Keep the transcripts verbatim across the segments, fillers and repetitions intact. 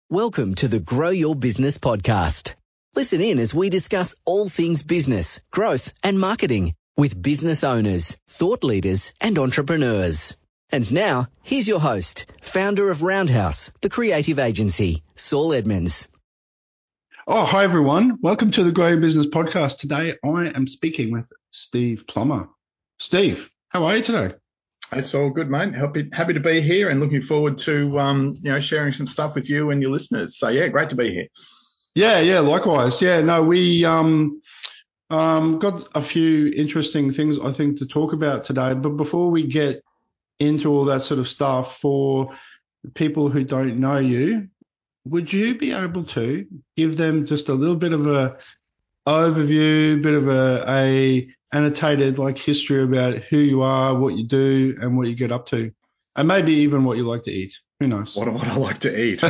Welcome to the Grow Your Business podcast. Listen in as we discuss all things business, growth and marketing with business owners, thought leaders and entrepreneurs. And now, here's your host, founder of Roundhouse, the creative agency, Saul Edmonds. Oh, hi everyone. Welcome to the Grow Your Business podcast. Today I am speaking with Steve Plummer. Steve, how are you today? It's all good, mate. Happy, happy to be here and looking forward to, um, you know, sharing some stuff with you and your listeners. So, yeah, great to be here. Yeah, yeah, likewise. Yeah, no, we um, um, got a few interesting things, I think, to talk about today. But before we get into all that sort of stuff, for people who don't know you, would you be able to give them just a little bit of a overview, bit of a, a annotated like history about who you are, what you do, and what you get up to, and maybe even what you like to eat? Who knows? What, what I like to eat.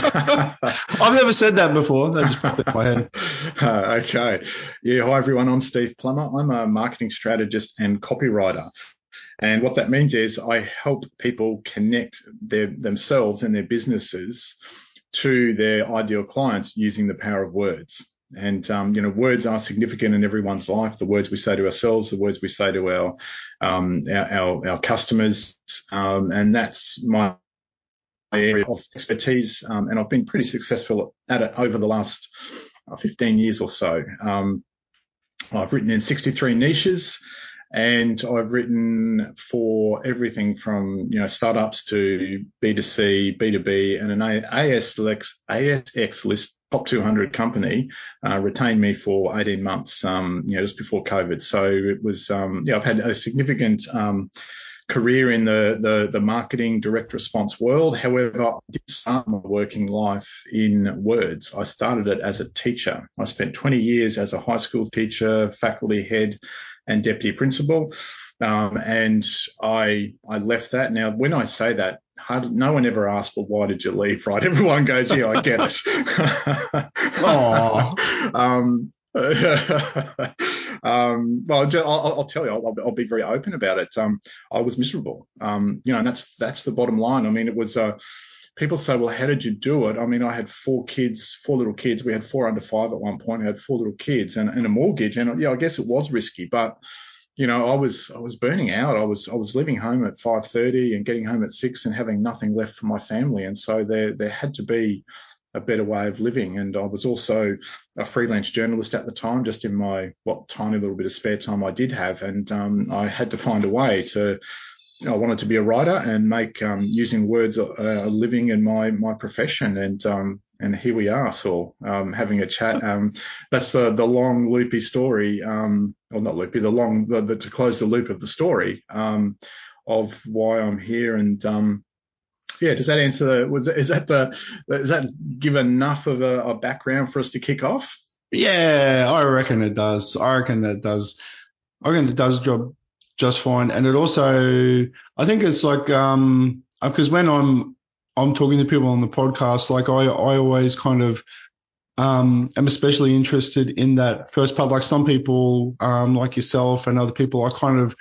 I've never said that before. That just popped in my head. Uh, okay. Yeah. Hi, everyone. I'm Steve Plummer. I'm a marketing strategist and copywriter. And what that means is I help people connect their themselves and their businesses to their ideal clients using the power of words. And, um, you know, words are significant in everyone's life. The words we say to ourselves, the words we say to our, um, our, our, our customers. Um, and that's my area of expertise. Um, and I've been pretty successful at it over the last uh, fifteen years or so. Um, I've written in sixty-three niches. And I've written for everything from, you know, startups to B two C, B two B, and an A S X list top two hundred company uh, retained me for eighteen months, um, you know, just before COVID. So it was, um, yeah, I've had a significant um, career in the, the, the marketing direct response world. However, I did start my working life in words. I started it as a teacher. I spent twenty years as a high school teacher, faculty head, and deputy principal. Um, and I, I left that. Now, when I say that, hardly, no one ever asks, well, why did you leave, right? Everyone goes, yeah, I get it. Oh, um, um, well, I'll, I'll tell you, I'll, I'll be very open about it. Um, I was miserable. Um, you know, and that's, that's the bottom line. I mean, it was, uh, people say, well, how did you do it? I mean, I had four kids, four little kids. We had four under five at one point. I had four little kids and, and a mortgage. And yeah, I guess it was risky, but you know, I was, I was burning out. I was, I was leaving home at five thirty and getting home at six and having nothing left for my family. And so there, there had to be a better way of living. And I was also a freelance journalist at the time, just in my, what tiny little bit of spare time I did have. And, um, I had to find a way to, I wanted to be a writer and make um, using words a, a living in my my profession, and um, and here we are, so um, having a chat. Um, that's the the long loopy story, um, or not loopy, the long the, the, to close the loop of the story um, of why I'm here. And um, yeah, does that answer? The, was is that the does that give enough of a, a background for us to kick off? Yeah, I reckon it does. I reckon that does. I reckon it does job just fine. And it also, I think it's like, um, because when I'm, I'm talking to people on the podcast, like I, I always kind of, um, am especially interested in that first part. Like some people, um, like yourself and other people, I kind of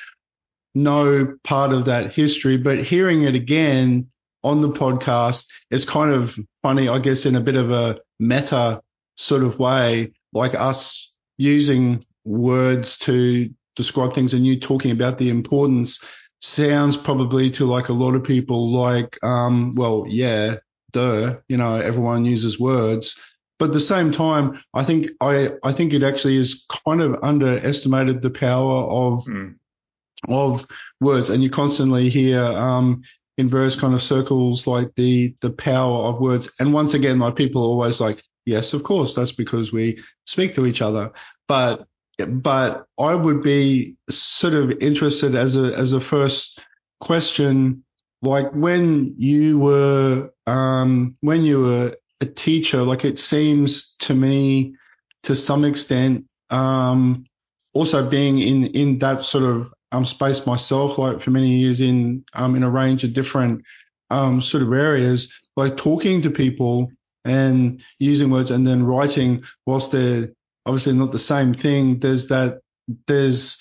know part of that history, but hearing it again on the podcast, it's kind of funny, I guess, in a bit of a meta sort of way, like us using words to describe things and you talking about the importance sounds probably to like a lot of people like, um, well, yeah, duh, you know, everyone uses words. But at the same time, I think I, I think it actually is kind of underestimated the power of, mm. of words. And you constantly hear, um, in various kind of circles, like the, the power of words. And once again, like people are always like, yes, of course, that's because we speak to each other. But But I would be sort of interested as a as a first question, like when you were um, when you were a teacher, like it seems to me, to some extent, um, also being in in that sort of um, space myself, like for many years in um, in a range of different um, sort of areas, like talking to people and using words and then writing, whilst they're obviously not the same thing, there's that, there's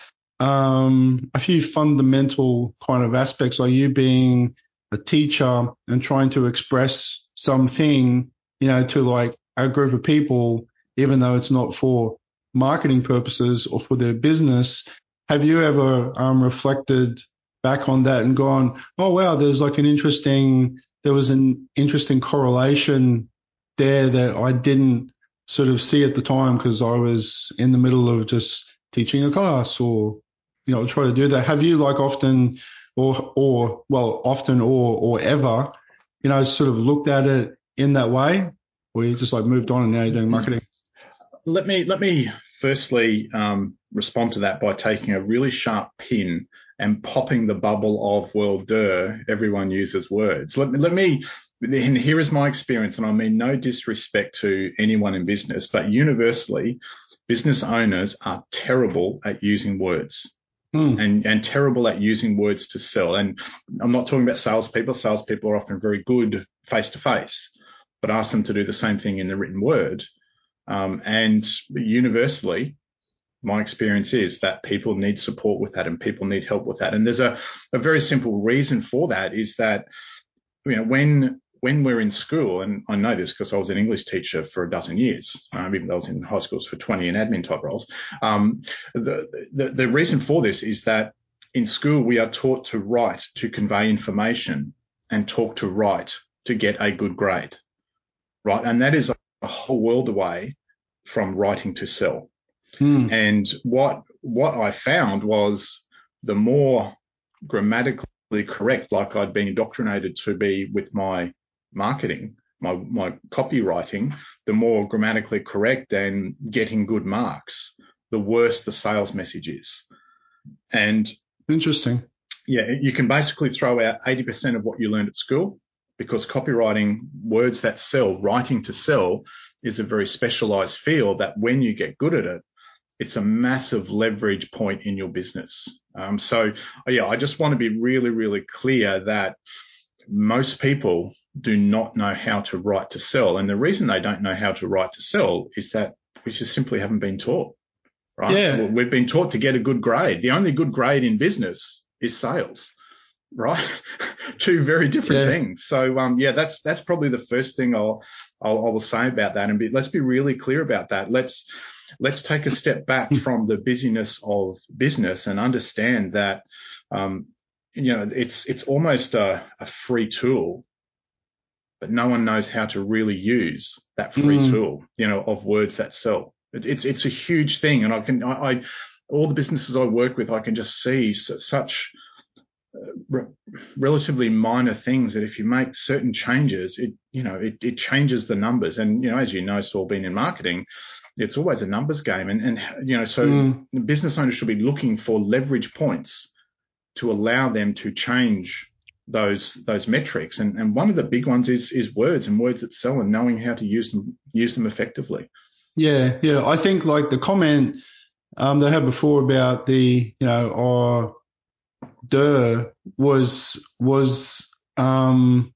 um, a few fundamental kind of aspects, like you being a teacher and trying to express something you know, to like a group of people, even though it's not for marketing purposes or for their business. Have you ever um, reflected back on that and gone, oh, wow, there's like an interesting, there was an interesting correlation there that I didn't sort of see at the time because I was in the middle of just teaching a class or, you know, try to do that. Have you like often or, or well, often or, or ever, you know, sort of looked at it in that way, or you just like moved on and now you're doing marketing? Let me, let me firstly um, respond to that by taking a really sharp pin and popping the bubble of, well, duh, everyone uses words. Let me, let me, and here is my experience, and I mean no disrespect to anyone in business, but universally, business owners are terrible at using words. Mm. And, and terrible at using words to sell. And I'm not talking about salespeople. Salespeople are often very good face to face, but ask them to do the same thing in the written word. Um, and universally, my experience is that people need support with that and people need help with that. And there's a, a very simple reason for that is that, you know, when when we're in school, and I know this because I was an English teacher for a dozen years, um, even though I was in high schools for twenty in admin type roles. Um, the, the, the reason for this is that in school, we are taught to write, to convey information, and talk to write to get a good grade, right? And that is a, a whole world away from writing to sell. Hmm. And what what I found was the more grammatically correct, like I'd been indoctrinated to be with my marketing, my my copywriting, the more grammatically correct and getting good marks, the worse the sales message is. And interesting. Yeah, you can basically throw out eighty percent of what you learned at school, because copywriting, words that sell, writing to sell, is a very specialized field that when you get good at it, it's a massive leverage point in your business. Um, so, yeah, I just want to be really, really clear that most people do not know how to write to sell. And the reason they don't know how to write to sell is that we just simply haven't been taught, right? Yeah. We've been taught to get a good grade. The only good grade in business is sales, right? Two very different yeah. things. So, um, yeah, that's that's probably the first thing I'll, I'll I will say about that. And be, let's be really clear about that. Let's let's take a step back from the busyness of business and understand that, um, you know, it's it's almost a, a free tool, but no one knows how to really use that free mm. tool, you know, of words that sell. It, it's it's a huge thing, and I can I, I all the businesses I work with, I can just see such Re- relatively minor things that if you make certain changes, it, you know, it, it changes the numbers. And, you know, as you know, Saul, being in marketing, it's always a numbers game. And, and you know, so mm. business owners should be looking for leverage points to allow them to change those, those metrics. And, and one of the big ones is, is words and words that sell and knowing how to use them, use them effectively. Yeah. Yeah. I think like the comment, um, that I had before about the, you know, or, duh was was um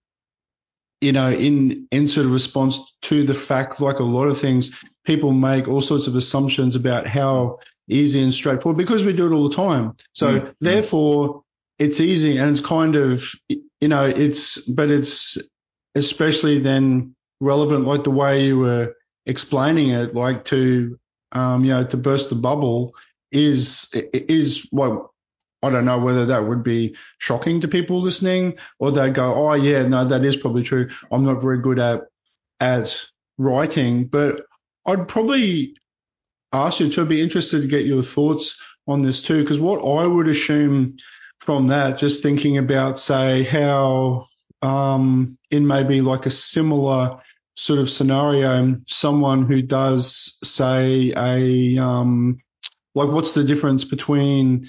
you know in in sort of response to the fact, like a lot of things, people make all sorts of assumptions about how easy and straightforward, because we do it all the time. So mm. therefore it's easy, and it's kind of, you know, it's but it's especially then relevant, like the way you were explaining it, like to um you know to burst the bubble is is what I don't know whether that would be shocking to people listening, or they go, oh, yeah, no, that is probably true. I'm not very good at at writing. But I'd probably ask you to be interested to get your thoughts on this too, because what I would assume from that, just thinking about, say, how um, in maybe like a similar sort of scenario, someone who does, say, a um, like what's the difference between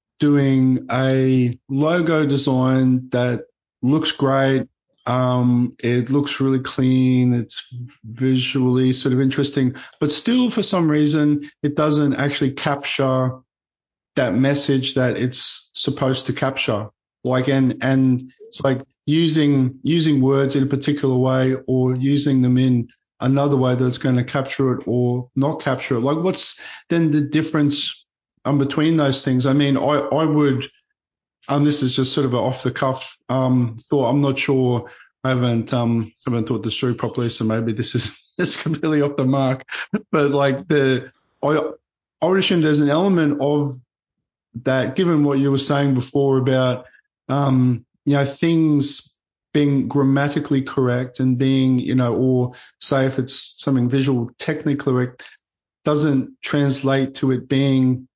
doing a logo design that looks great, um, it looks really clean, it's visually sort of interesting, but still for some reason it doesn't actually capture that message that it's supposed to capture. Like, and, and it's like using, using words in a particular way or using them in another way that's going to capture it or not capture it. Like, what's then the difference Um, between those things? I mean, I, I would, um, this is just sort of an off the cuff, um, thought. I'm not sure, I haven't um haven't thought this through properly, so maybe this is it's completely off the mark. But like the I I would assume there's an element of that, given what you were saying before about um you know things being grammatically correct and being, you know, or say if it's something visual technically correct, doesn't translate to it being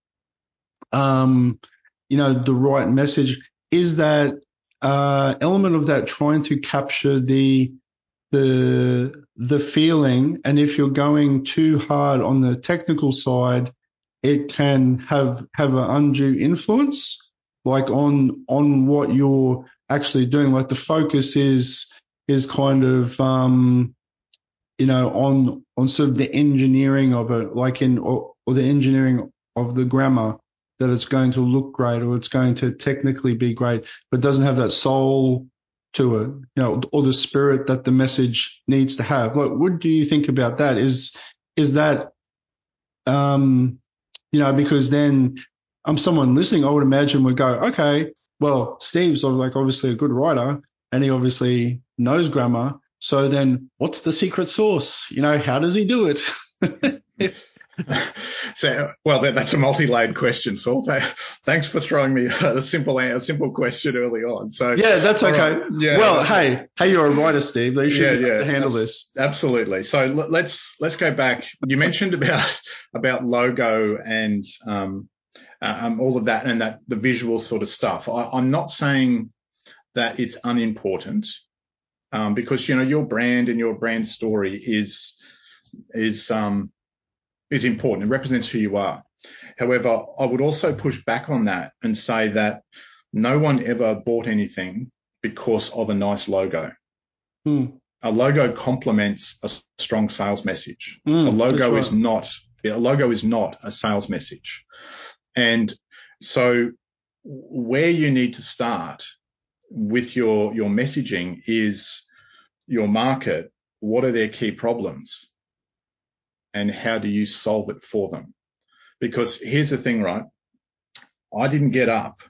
um you know the right message. Is that uh element of that trying to capture the the the feeling, and if you're going too hard on the technical side, it can have have an undue influence, like on on what you're actually doing. Like the focus is is kind of um you know on on sort of the engineering of it, like in or, or the engineering of the grammar, that it's going to look great or it's going to technically be great, but doesn't have that soul to it, you know, or the spirit that the message needs to have. What, what do you think about that? Is is that, um, you know, because then I'm someone listening, I would imagine would go, okay, well, Steve's like obviously a good writer and he obviously knows grammar. So then what's the secret sauce? You know, how does he do it? So, well, that, that's a multi-layered question, Saul. Thanks for throwing me a simple, a simple question early on. So yeah, that's okay. Right. Yeah. Well, hey, hey, you're a writer, Steve. You should yeah, be able yeah, to handle abs- this. Absolutely. So let's let's go back. You mentioned about about logo and um, um, all of that and that the visual sort of stuff. I, I'm not saying that it's unimportant, um, because you know your brand and your brand story is is um, is important. It represents who you are. However, I would also push back on that and say that no one ever bought anything because of a nice logo. Hmm. A logo complements a strong sales message. Mm, a logo right. is not a logo is not a sales message. And so where you need to start with your your messaging is your market. What are their key problems? And how do you solve it for them? Because here's the thing, right? I didn't get up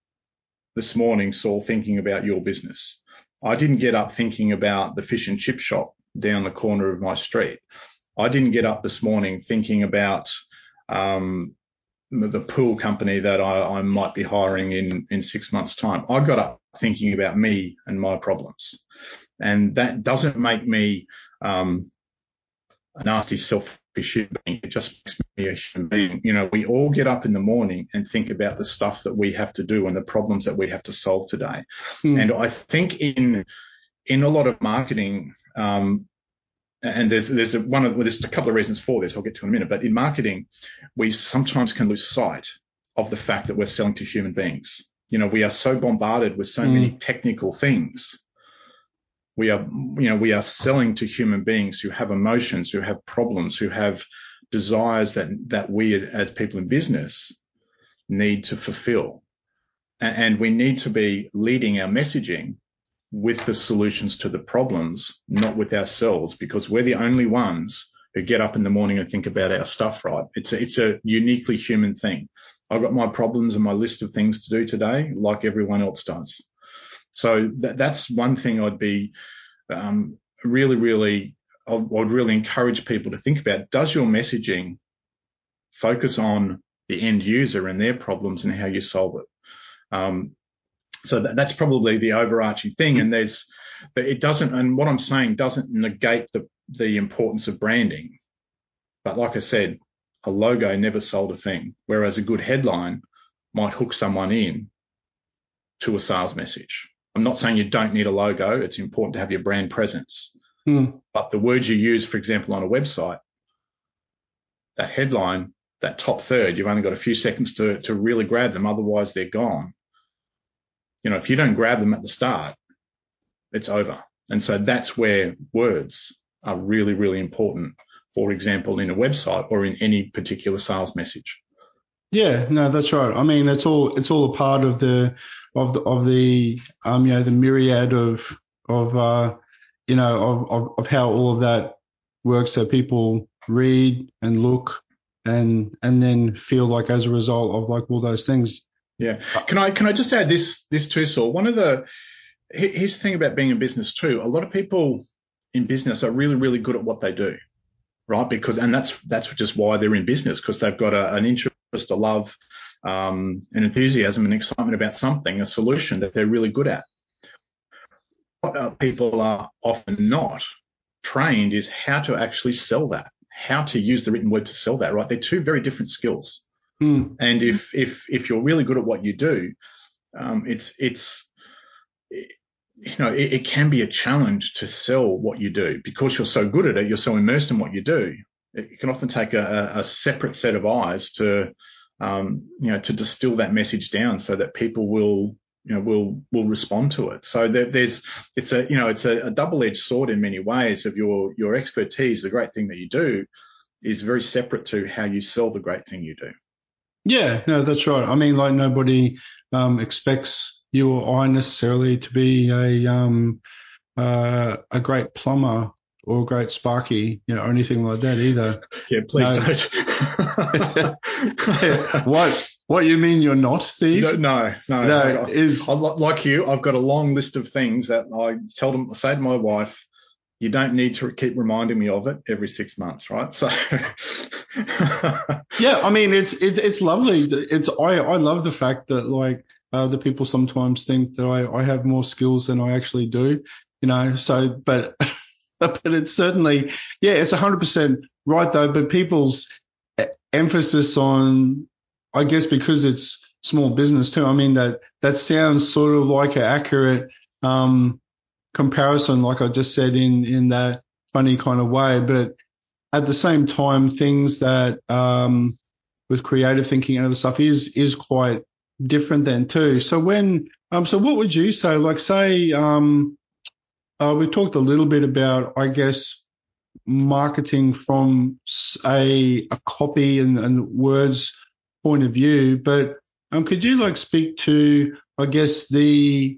this morning, Saul, thinking about your business. I didn't get up thinking about the fish and chip shop down the corner of my street. I didn't get up this morning thinking about um, the pool company that I, I might be hiring in, in six months' time. I got up thinking about me and my problems. And that doesn't make me um, a nasty, selfish human being. It just makes me a human being. You know, we all get up in the morning and think about the stuff that we have to do and the problems that we have to solve today. Hmm. And I think in in a lot of marketing, um, and there's there's a, one of well, there's a couple of reasons for this. I'll get to in a minute. But in marketing, we sometimes can lose sight of the fact that we're selling to human beings. You know, we are so bombarded with so hmm. many technical things. We are, you know, we are selling to human beings who have emotions, who have problems, who have desires that, that we as people in business need to fulfill. And we need to be leading our messaging with the solutions to the problems, not with ourselves, because we're the only ones who get up in the morning and think about our stuff, right? It's a, it's a uniquely human thing. I've got my problems and my list of things to do today, like everyone else does. So that, that's one thing I'd be um, really, really, I would really encourage people to think about. Does your messaging focus on the end user and their problems and how you solve it? Um, so that, that's probably the overarching thing. And there's, but it doesn't, and what I'm saying doesn't negate the, the importance of branding. But like I said, a logo never sold a thing, whereas a good headline might hook someone in to a sales message. I'm not saying you don't need a logo. It's important to have your brand presence. Hmm. But the words you use, for example, on a website, that headline, that top third, you've only got a few seconds to, to really grab them. Otherwise, they're gone. You know, if you don't grab them at the start, it's over. And so that's where words are really, really important, for example, in a website or in any particular sales message. Yeah, no, that's right. I mean, it's all it's all a part of the of the of the um you know the myriad of of uh you know of of, of how all of that works, that people read and look and and then feel like as a result of like all those things. Yeah. Can I can I just add this this too, Saul? One of the here's the thing about being in business too. A lot of people in business are really, really good at what they do, right? Because, and that's, that's just why they're in business, because they've got a, an interest, a love, um, an enthusiasm and excitement about something, a solution that they're really good at. What uh, people are often not trained is how to actually sell that, how to use the written word to sell that, right? They're two very different skills. Mm. And if, if, if you're really good at what you do, um, it's, it's, it, you know, it, it can be a challenge to sell what you do because you're so good at it. You're so immersed in what you do. It can often take a, a separate set of eyes to, um, you know, to distill that message down so that people will, you know, will, will respond to it. So there, there's, it's a, you know, it's a, a double-edged sword in many ways of your, your expertise. The great thing that you do is very separate to how you sell the great thing you do. Yeah, no, that's right. I mean, like nobody um, expects you or I necessarily to be a um, uh, a great plumber or a great sparky, you know, or anything like that either. Yeah, please no. don't. What what you mean you're not, Steve? No, no, no. no I, is I, like you, I've got a long list of things that I tell them, I say to my wife, you don't need to keep reminding me of it every six months, right? So, yeah, I mean, it's it's it's lovely. It's I I love the fact that like uh, the people sometimes think that I I have more skills than I actually do, you know. So, but but it's certainly yeah, it's one hundred percent right though. But people's emphasis on, I guess, because it's small business too. I mean that that sounds sort of like an accurate um comparison, like I just said in in that funny kind of way, but at the same time, things that um, with creative thinking and other stuff is is quite different then too. So when um, so what would you say? Like say um, uh, we talked a little bit about, I guess, marketing from a a copy and, and words point of view, but um, could you like speak to, I guess, the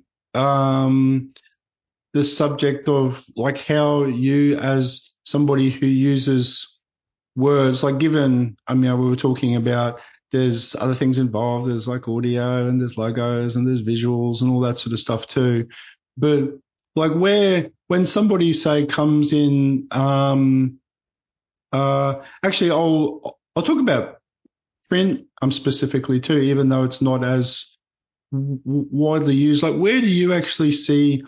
um, the subject of like how you as somebody who uses words, like given, I mean, we were talking about there's other things involved. There's like audio and there's logos and there's visuals and all that sort of stuff too. But like where, when somebody say comes in, um, uh, actually I'll, I'll talk about print um, specifically too, even though it's not as w- widely used. Like where do you actually see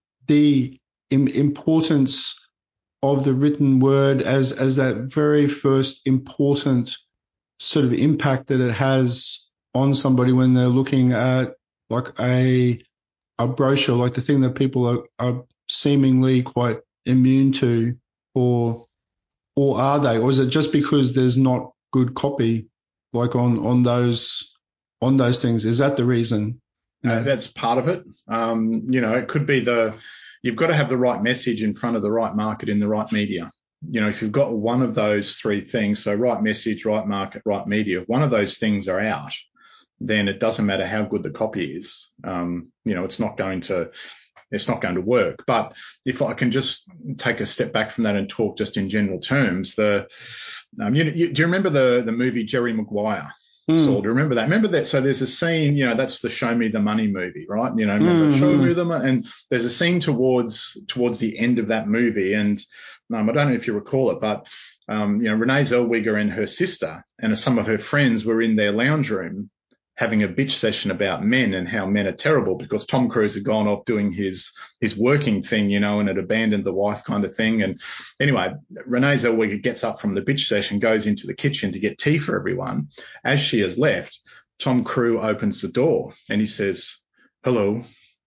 the im- importance of the written word as as that very first important sort of impact that it has on somebody when they're looking at like a a brochure, like the thing that people are, are seemingly quite immune to, or or are they, or is it just because there's not good copy like on on those on those things? Is that the reason? You know? Uh, that's part of it. Um, you know, it could be the, you've got to have the right message in front of the right market in the right media. You know, if you've got one of those three things, so right message, right market, right media, one of those things are out, then it doesn't matter how good the copy is. Um, you know, it's not going to, it's not going to work. But if I can just take a step back from that and talk just in general terms, the, um, you, you, do you remember the, the movie Jerry Maguire? Mm. Saul, do you remember that? Remember that? So there's a scene, you know, that's the Show Me the Money movie, right? You know, remember Mm-hmm. Show Me the Money, and there's a scene towards towards the end of that movie, and um, I don't know if you recall it, but um, you know, Renee Zellweger and her sister and some of her friends were in their lounge room having a bitch session about men and how men are terrible because Tom Cruise had gone off doing his his working thing, you know, and had abandoned the wife kind of thing. And anyway, Renee Zellweger gets up from the bitch session, goes into the kitchen to get tea for everyone. As she has left, Tom Cruise opens the door and he says, "Hello,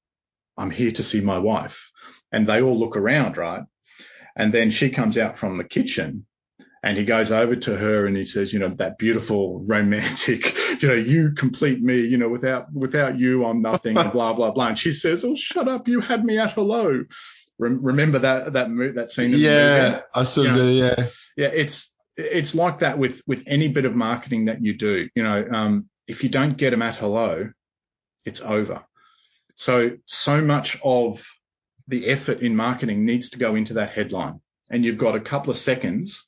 I'm here to see my wife." And they all look around, right? And then she comes out from the kitchen and he goes over to her and he says, you know, that beautiful romantic, you know, you complete me, you know, without, without you, I'm nothing, and blah, blah, blah. And she says, "Oh, shut up. You had me at hello." Rem- remember that, that mo- that scene in yeah, the movie? I still you know, do. Yeah. Yeah. It's, it's like that with, with any bit of marketing that you do, you know, um, if you don't get them at hello, it's over. So, so much of the effort in marketing needs to go into that headline, and you've got a couple of seconds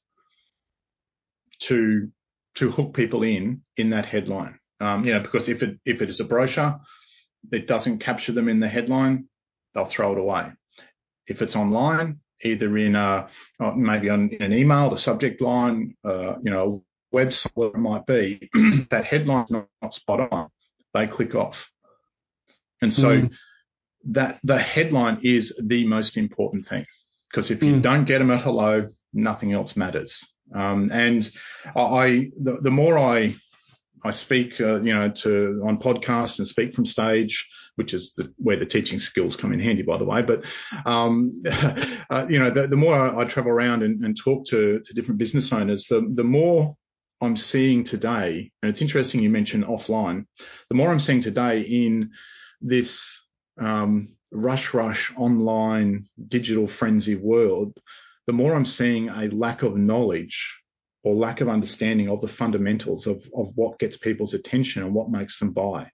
to to hook people in in that headline. Um, you know, because if it if it is a brochure, it doesn't capture them in the headline. they'll throw it away. If it's online, either in a, maybe on in an email, the subject line, uh, you know, website, whatever it might be, that headline's not, not spot on, they click off. And so mm. that the headline is the most important thing, because if you mm. don't get them at hello, nothing else matters. Um, and I, the, the more I, I speak, uh, you know, to on podcasts and speak from stage, which is the, where the teaching skills come in handy, by the way. But, um, uh, you know, the, the more I, I travel around and, and talk to, to different business owners, the, the more I'm seeing today, and it's interesting you mentioned offline, the more I'm seeing today in this um, rush, rush online digital frenzy world, the more I'm seeing a lack of knowledge or lack of understanding of the fundamentals of, of what gets people's attention and what makes them buy.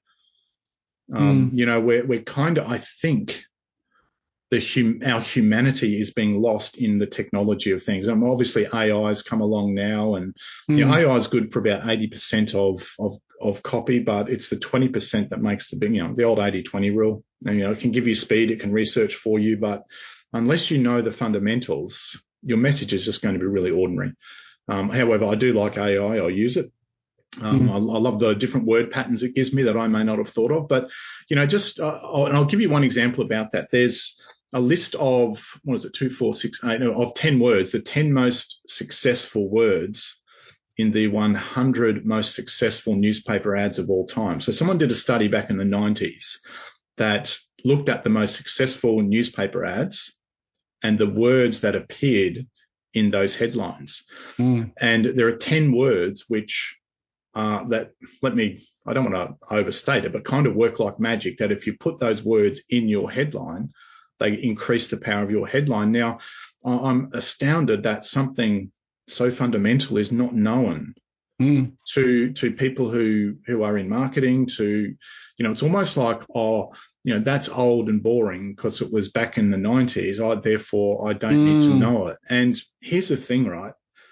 Um, mm. You know, we're, we're kind of, I think, the hum, our humanity is being lost in the technology of things. And obviously A I has come along now, and mm. you know, A I is good for about eighty percent of, of, of copy, but it's the twenty percent that makes the big, you know, the old eighty twenty rule. And, you know, it can give you speed, it can research for you, but unless you know the fundamentals, your message is just going to be really ordinary. Um, however, I do like A I. I use it. Um, mm. I, I love the different word patterns it gives me that I may not have thought of. But, you know, just, uh, I'll, and I'll give you one example about that. There's a list of, what is it, two, four, six, eight, no, of ten words, the ten most successful words in the one hundred most successful newspaper ads of all time. So someone did a study back in the nineties that looked at the most successful newspaper ads and the words that appeared in those headlines. Mm. And there are ten words which uh, that, let me, I don't want to overstate it, but kind of work like magic, that if you put those words in your headline, they increase the power of your headline. Now, I'm astounded that something so fundamental is not known mm. to to people who, who are in marketing, to, you know, it's almost like, oh, you know, that's old and boring because it was back in the nineties. I, therefore, I don't mm. need to know it. And here's the thing, right?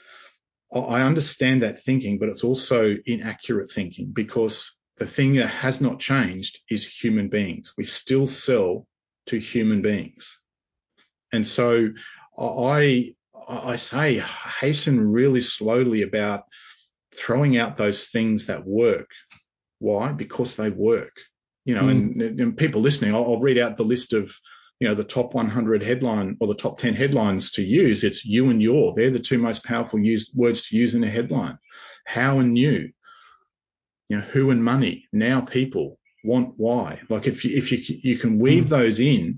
I understand that thinking, but it's also inaccurate thinking, because the thing that has not changed is human beings. We still sell to human beings. And so I, I say hasten really slowly about throwing out those things that work. Why? Because they work. You know, mm. and, and people listening, I'll, I'll read out the list of, you know, the top one hundred headline or the top ten headlines to use. It's you and your. They're the two most powerful used words to use in a headline. How and new. You know, who and money. Now people. Want why. Like if you, if you, you can weave mm. those in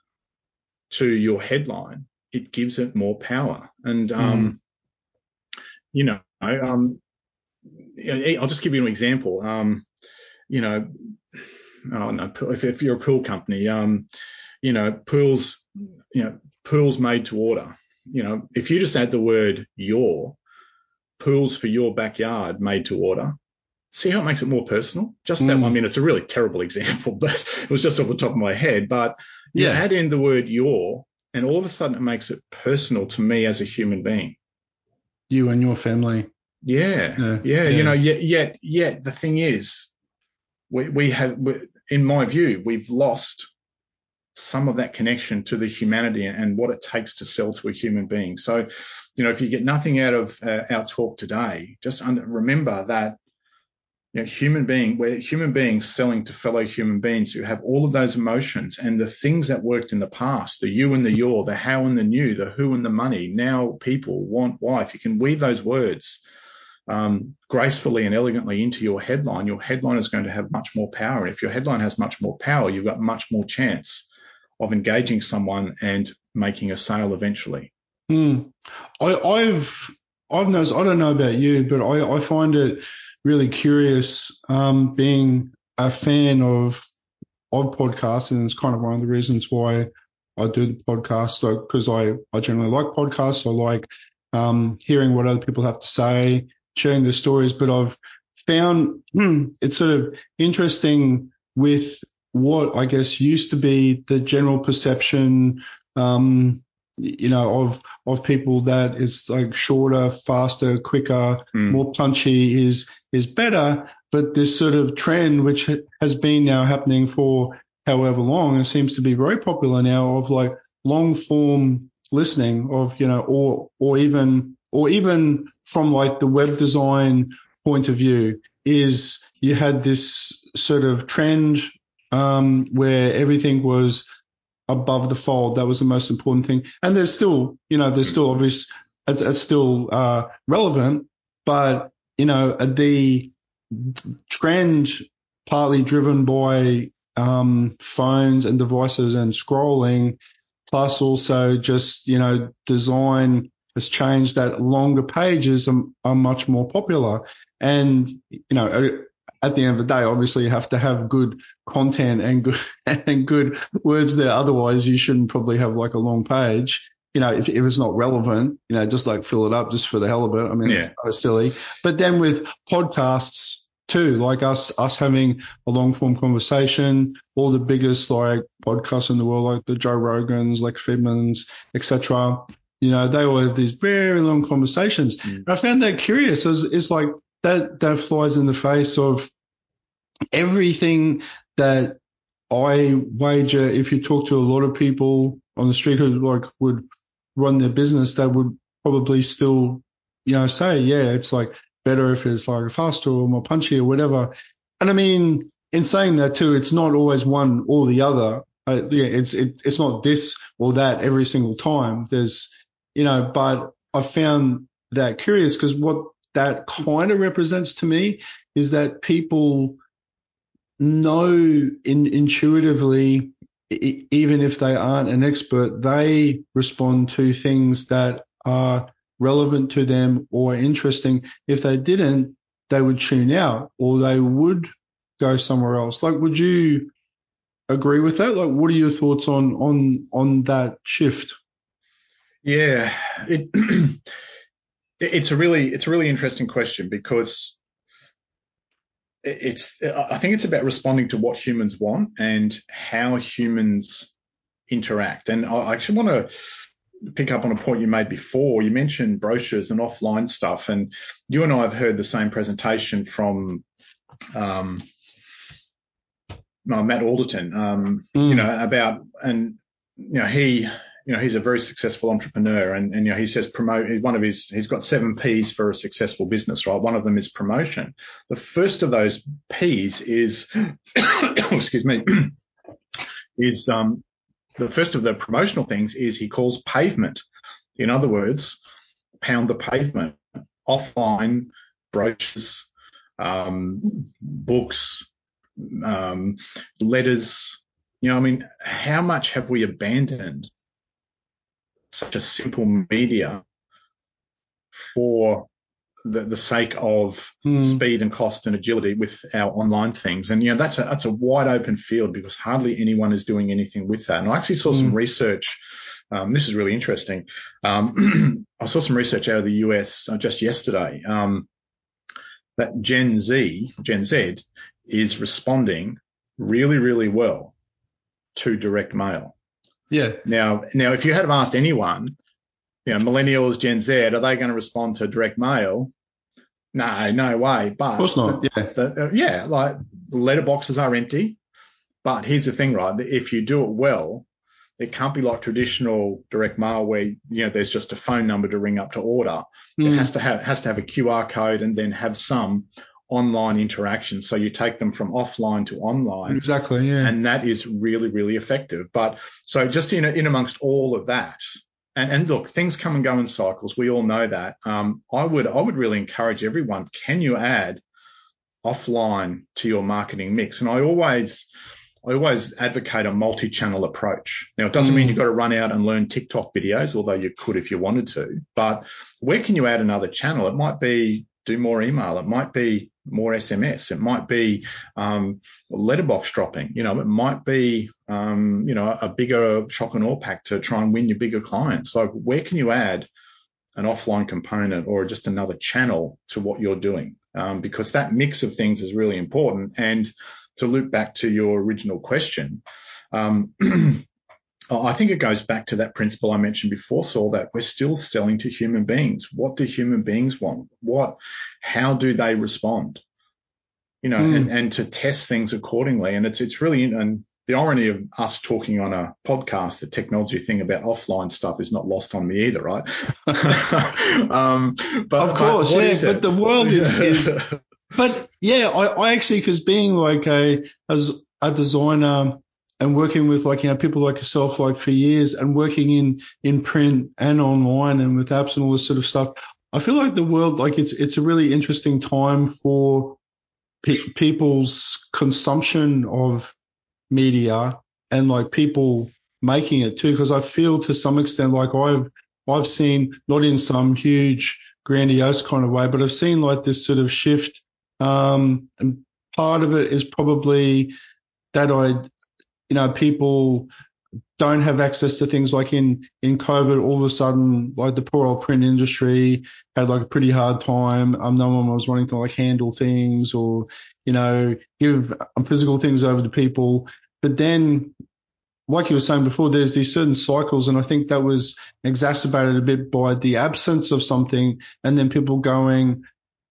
to your headline, it gives it more power. And, um, mm. you know, um, I'll just give you an example. Um, you know, oh no, if, if you're a pool company, um, you know, pools, you know, pools made to order. You know, if you just add the word your, pools for your backyard made to order, see how it makes it more personal? Just that, mm. I mean, it's a really terrible example, but it was just off the top of my head. But you yeah. add in the word your, and all of a sudden it makes it personal to me as a human being. You and your family. Yeah. Yeah. yeah. You know, yet, yet, yet the thing is, we, we have, we, in my view, we've lost some of that connection to the humanity and what it takes to sell to a human being. So, you know, if you get nothing out of uh, our talk today, just under, remember that, you know, human being, we're human beings selling to fellow human beings who have all of those emotions, and the things that worked in the past, the you and the your, the how and the new, the who and the money. Now people want why. If you can weave those words um, gracefully and elegantly into your headline, your headline is going to have much more power. And if your headline has much more power, you've got much more chance of engaging someone and making a sale eventually. Mm. I, I've I've noticed, I don't know about you, but I, I find it really curious, um, being a fan of of podcasts, and it's kind of one of the reasons why I do the podcast, because I, I generally like podcasts. I like um, hearing what other people have to say, sharing their stories, but I've found hmm, it's sort of interesting with what I guess used to be the general perception, um, you know, of of people that is like shorter, faster, quicker, mm. more punchy is is better. But this sort of trend, which has been now happening for however long, and seems to be very popular now, of like long form listening of, you know, or, or even, or even from like the web design point of view, is you had this sort of trend um, where everything was above the fold. That was the most important thing. And there's still, you know, there's still obvious, it's, it's still uh, relevant, but, you know, the trend partly driven by um, phones and devices and scrolling, plus also just, you know, design has changed, that longer pages are, are much more popular. And, you know, at the end of the day, obviously you have to have good content and good, and good words there. Otherwise you shouldn't probably have like a long page. You know, if, if it's not relevant, you know, just like fill it up just for the hell of it. I mean, Yeah. it's kind of silly. But then with podcasts too, like us, us having a long form conversation, all the biggest like podcasts in the world, like the Joe Rogans, like Friedman's, et cetera, you know, they all have these very long conversations. Mm. And I found that curious. It's, it's like that, that flies in the face of everything that I wager. If you talk to a lot of people on the street who like would run their business, they would probably still, you know, say, yeah, it's like better if it's like faster or more punchy or whatever. And I mean, in saying that too, it's not always one or the other. Uh, yeah, it's, it, it's not this or that every single time. There's, you know, but I found that curious because what that kind of represents to me is that people know in, intuitively, I, even if they aren't an expert, they respond to things that are relevant to them or interesting. If they didn't, they would tune out or they would go somewhere else. Like, would you agree with that? Like, what are your thoughts on on on that shift? Yeah, it, it's a really it's a really interesting question because it's I think it's about responding to what humans want and how humans interact. And I actually want to pick up on a point you made before. You mentioned brochures and offline stuff, and you and I have heard the same presentation from um, Matt Alderton, um, mm. you know, about, and, you know, he, you know, he's a very successful entrepreneur and, and, you know, he says promote, one of his, he's got seven P's for a successful business, right? One of them is promotion. The first of those P's is, excuse me, is, um, the first of the promotional things is he calls pavement. In other words, pound the pavement, offline brochures, um, books, um, letters. You know, I mean, how much have we abandoned such a simple media for the, the sake of mm. speed and cost and agility with our online things? And, you know, that's a, that's a wide open field because hardly anyone is doing anything with that. And I actually saw mm. some research. Um, this is really interesting. Um, I saw some research out of the U S just yesterday, um, that Gen Z, Gen Z is responding really, really well to direct mail. Yeah. Now, now, if you had asked anyone, you know, millennials, Gen Z, are they going to respond to direct mail? No, no way. But of course not. Yeah. The, uh, yeah, like letterboxes are empty. But here's the thing, right? If you do it well, it can't be like traditional direct mail where, you know, there's just a phone number to ring up to order. Mm. It has to have has to have a Q R code and then have some online interaction. So you take them from offline to online. Exactly, yeah. And that is really, really effective. But so just in, in amongst all of that, and, and look, things come and go in cycles. We all know that. Um, I would I would really encourage everyone, can you add offline to your marketing mix? And I always I always advocate a multi-channel approach. Now, it doesn't mm. mean you've got to run out and learn TikTok videos, although you could if you wanted to. But where can you add another channel? It might be do more email. It might be more S M S. It might be um, letterbox dropping. You know, it might be, um, you know, a bigger shock and awe pack to try and win your bigger clients. Like, where can you add an offline component or just another channel to what you're doing? Um, because that mix of things is really important. And to loop back to your original question, um, I think it goes back to that principle I mentioned before, Saul, that we're still selling to human beings. What do human beings want? What, how do they respond? You know, mm. and, and to test things accordingly. And it's, it's really, and the irony of us talking on a podcast, the technology thing about offline stuff is not lost on me either, right? um, but of course, but yeah. But the world is, is but yeah, I, I actually, because being like a as a designer and working with like, you know, people like yourself, like for years, and working in in print and online and with apps and all this sort of stuff, I feel like the world, like it's it's a really interesting time for pe- people's consumption of media and like people making it too, because I feel to some extent like I've I've seen, not in some huge grandiose kind of way, but I've seen like this sort of shift, um and part of it is probably that I you know people don't have access to things like in in COVID. All of a sudden, like the poor old print industry had like a pretty hard time. Um, no one was wanting to like handle things or, you know, give um, physical things over to people. But then, like you were saying before, there's these certain cycles, and I think that was exacerbated a bit by the absence of something, and then people going,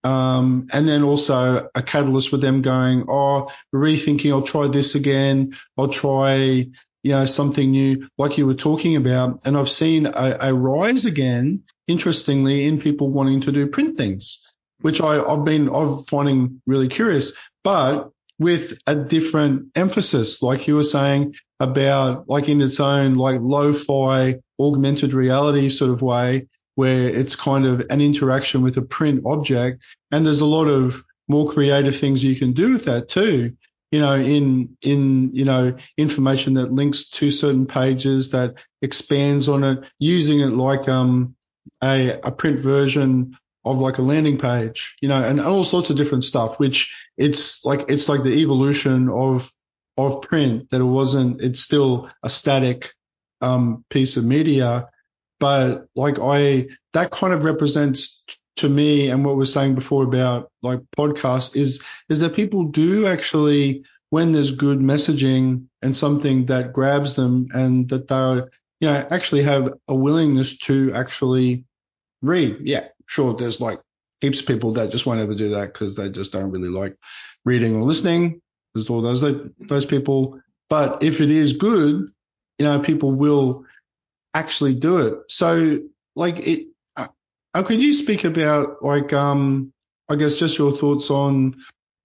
um, and then also a catalyst with them going, oh, rethinking, I'll try this again, I'll try, you know, something new, like you were talking about. And I've seen a, a rise again, interestingly, in people wanting to do print things, which I, I've been, I've finding really curious, but with a different emphasis, like you were saying about like in its own like lo-fi augmented reality sort of way, where it's kind of an interaction with a print object. And there's a lot of more creative things you can do with that too, you know, in, in, you know, information that links to certain pages, that expands on it, using it like, um, a, a print version of like a landing page, you know, and all sorts of different stuff, which it's like, it's like the evolution of, of print, that it wasn't, it's still a static, um, piece of media. But like I, that kind of represents to me, and what we we're saying before about like podcasts is, is that people do actually, when there's good messaging and something that grabs them, and that they, you know, actually have a willingness to actually read. Yeah, sure. There's like heaps of people that just won't ever do that because they just don't really like reading or listening. There's all those, those people. But if it is good, you know, people will actually do it. So like it, uh, could you speak about like, um, I guess just your thoughts on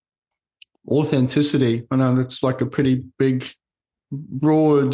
authenticity? I know that's like a pretty big, broad,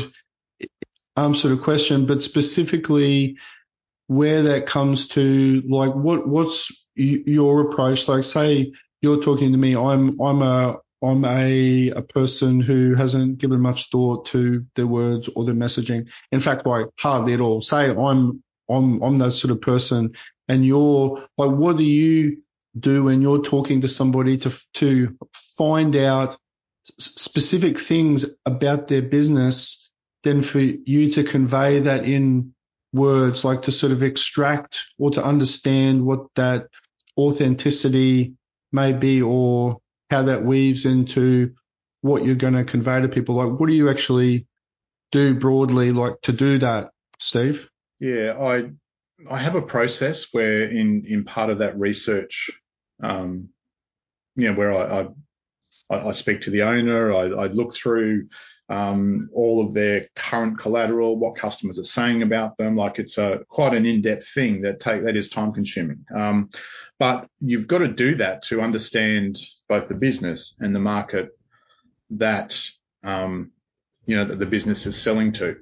um, sort of question, but specifically where that comes to like, what, what's y- your approach? Like say you're talking to me, I'm, I'm a, I'm a, a person who hasn't given much thought to their words or their messaging. In fact, like hardly at all. Say I'm, I'm, I'm that sort of person, and you're like, what do you do when you're talking to somebody to, to find out specific things about their business, then for you to convey that in words, like to sort of extract or to understand what that authenticity may be, or how that weaves into what you're going to convey to people? Like, what do you actually do broadly, like to do that, Steve? Yeah, I I have a process where in in part of that research, um, you know, where I I, I speak to the owner, I, I look through um, all of their current collateral, what customers are saying about them. Like it's a quite an in-depth thing that take that is time consuming. Um, but you've got to do that to understand both the business and the market that um, you know that the business is selling to.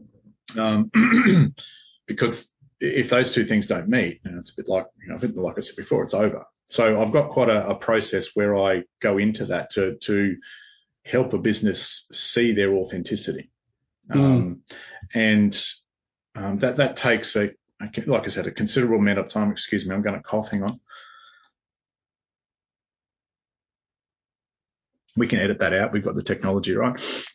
Um, because if those two things don't meet, you know, it's a bit like, you know, like I said before, it's over. So I've got quite a, a process where I go into that to, to help a business see their authenticity. Mm. Um, and um, that, that takes a, like I said, a considerable amount of time. Excuse me, I'm going to cough. Hang on. We can edit that out. We've got the technology, right?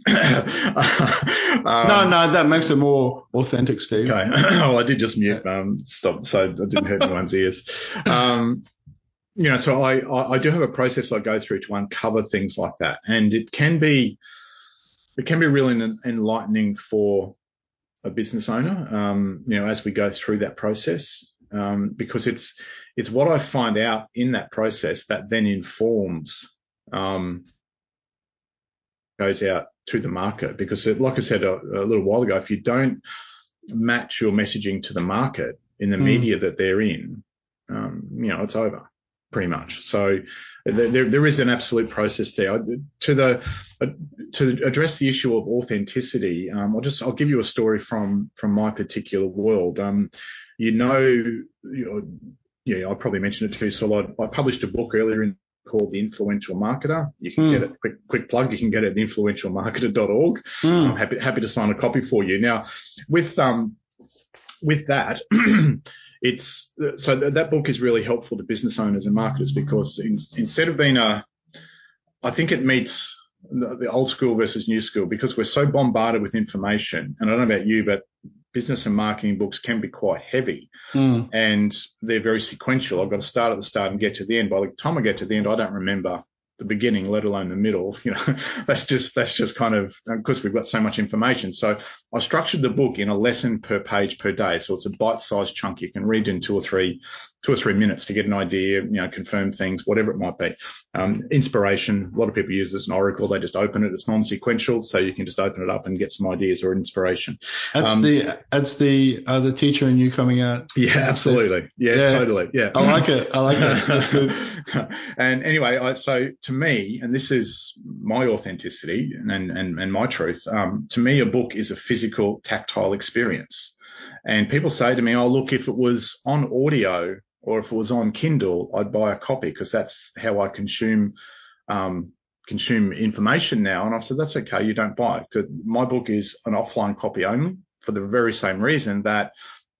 um, no, no, that makes it more authentic, Steve. Okay. Well, I did just mute, um, stop, so I didn't hurt anyone's ears. Um, you know, so I, I, I do have a process I go through to uncover things like that. And it can be, it can be really enlightening for a business owner, um, you know, as we go through that process, um, because it's, it's what I find out in that process that then informs, um, goes out to the market, because it, like I said a, a little while ago, if you don't match your messaging to the market in the mm. media that they're in, um, you know, it's over pretty much. So there, there is an absolute process there. To the uh, to address the issue of authenticity, um, I'll just I'll give you a story from from my particular world. Um, you know, you know, yeah, I probably mentioned it too. So I, I published a book earlier in called The Influential Marketer. You can mm. get it, quick, quick plug, you can get it at the influential marketer dot org. Mm. I'm happy, happy to sign a copy for you. Now, with, um, with that, it's, so th- that book is really helpful to business owners and marketers, because in, instead of being a, I think it meets the, the old school versus new school, because we're so bombarded with information. And I don't know about you, but business and marketing books can be quite heavy mm. and they're very sequential. I've got to start at the start and get to the end. By the time I get to the end, I don't remember the beginning, let alone the middle. You know, that's just, that's just kind of, because we've got so much information. So I structured the book in a lesson per page per day. So it's a bite-sized chunk. You can read in two or three, two or three minutes to get an idea, you know, confirm things, whatever it might be. Um, inspiration. A lot of people use this as an oracle. They just open it. It's non-sequential. So you can just open it up and get some ideas or inspiration. That's um, the, that's the, uh, the teacher in you coming out. Yeah, absolutely. Yes, yeah. Totally. Yeah. I like it. I like it. That's good. And anyway, I, so to me, and this is my authenticity and, and, and my truth, um, to me, a book is a physical, tactile experience. And people say to me, oh, look, if it was on audio or if it was on Kindle, I'd buy a copy, because that's how I consume, um, consume information now. And I said, that's okay. You don't buy it, because my book is an offline copy only, for the very same reason that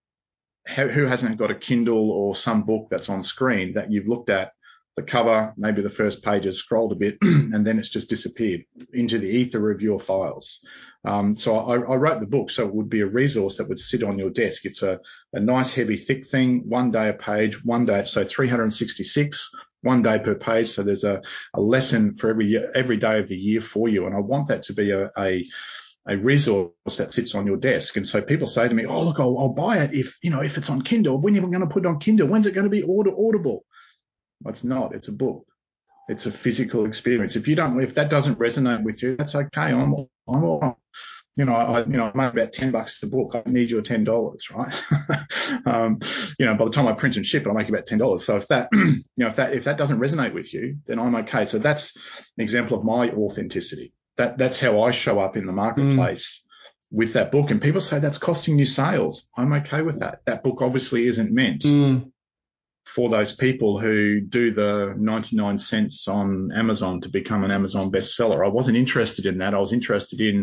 who hasn't got a Kindle or some book that's on screen that you've looked at the cover, maybe the first page has scrolled a bit and then it's just disappeared into the ether of your files. Um, so I, I wrote the book so it would be a resource that would sit on your desk. It's a, a nice, heavy, thick thing, one day a page, one day, so three hundred sixty-six, one day per page. So there's a, a lesson for every every day of the year for you. And I want that to be a, a a resource that sits on your desk. And so people say to me, oh, look, I'll, I'll buy it if, you know, if it's on Kindle. When are you going to put it on Kindle? When's it going to be audible? It's not. It's a book. It's a physical experience. If you don't, if that doesn't resonate with you, that's okay. I'm, I'm all, you know, I, you know, I make about ten bucks a book. I need your ten dollars, right? um, you know, by the time I print and ship it, I make about ten dollars. So if that, you know, if that, if that doesn't resonate with you, then I'm okay. So that's an example of my authenticity. That, that's how I show up in the marketplace mm. with that book. And people say that's costing you sales. I'm okay with that. That book obviously isn't meant mm. for those people who do the ninety-nine cents on Amazon to become an Amazon bestseller. I wasn't interested in that. I was interested in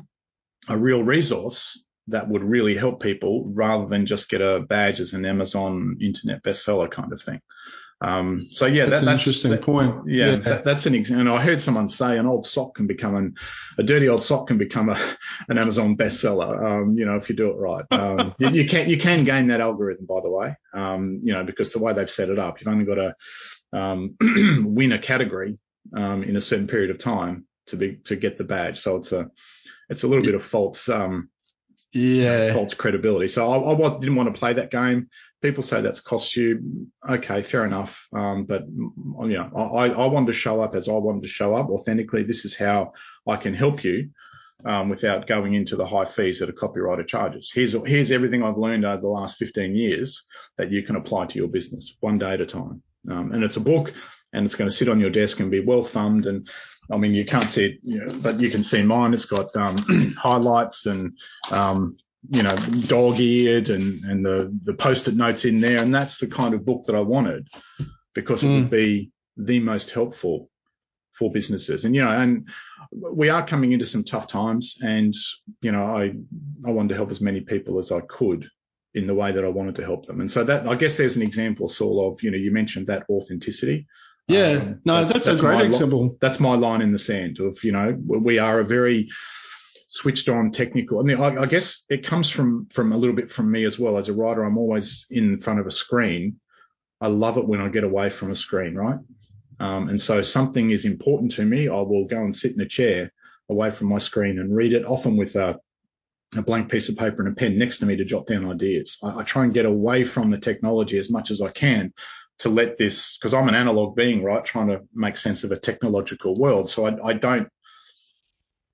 a real resource that would really help people rather than just get a badge as an Amazon internet bestseller kind of thing. Um, so yeah, that's that, an that's, interesting that, point. Yeah, yeah. That, that's an example. And I heard someone say an old sock can become an, a dirty old sock can become a, an Amazon bestseller. Um, you know, if you do it right, um, you, you can, you can gain that algorithm, by the way. Um, you know, because the way they've set it up, you've only got to, um, win a category, um, in a certain period of time to be, to get the badge. So it's a, it's a little bit of false, um, yeah, false credibility. So I, I didn't want to play that game. People say that's cost you. Okay, fair enough. Um, but you know, I, I wanted to show up as I wanted to show up authentically. This is how I can help you, um, without going into the high fees that a copywriter charges. Here's, here's everything I've learned over the last fifteen years that you can apply to your business one day at a time. Um, and it's a book and it's going to sit on your desk and be well thumbed. And I mean, you can't see it, you know, but you can see mine. It's got, um, highlights and, um, you know, dog-eared and, and the, the post-it notes in there. And that's the kind of book that I wanted because it mm. would be the most helpful for businesses. And, you know, and we are coming into some tough times and, you know, I, I wanted to help as many people as I could in the way that I wanted to help them. And so that, I guess there's an example, Saul, of, you know, you mentioned that authenticity. Yeah, um, no, that's, that's, that's a great example. Li- that's my line in the sand of, you know, we are a very switched on technical. I mean, I, I guess it comes from, from a little bit from me as well. As a writer, I'm always in front of a screen. I love it when I get away from a screen, right? Um, and so something is important to me. I will go and sit in a chair away from my screen and read it, often with a, a blank piece of paper and a pen next to me to jot down ideas. I, I try and get away from the technology as much as I can to let this, because I'm an analog being, right, trying to make sense of a technological world. So I, I don't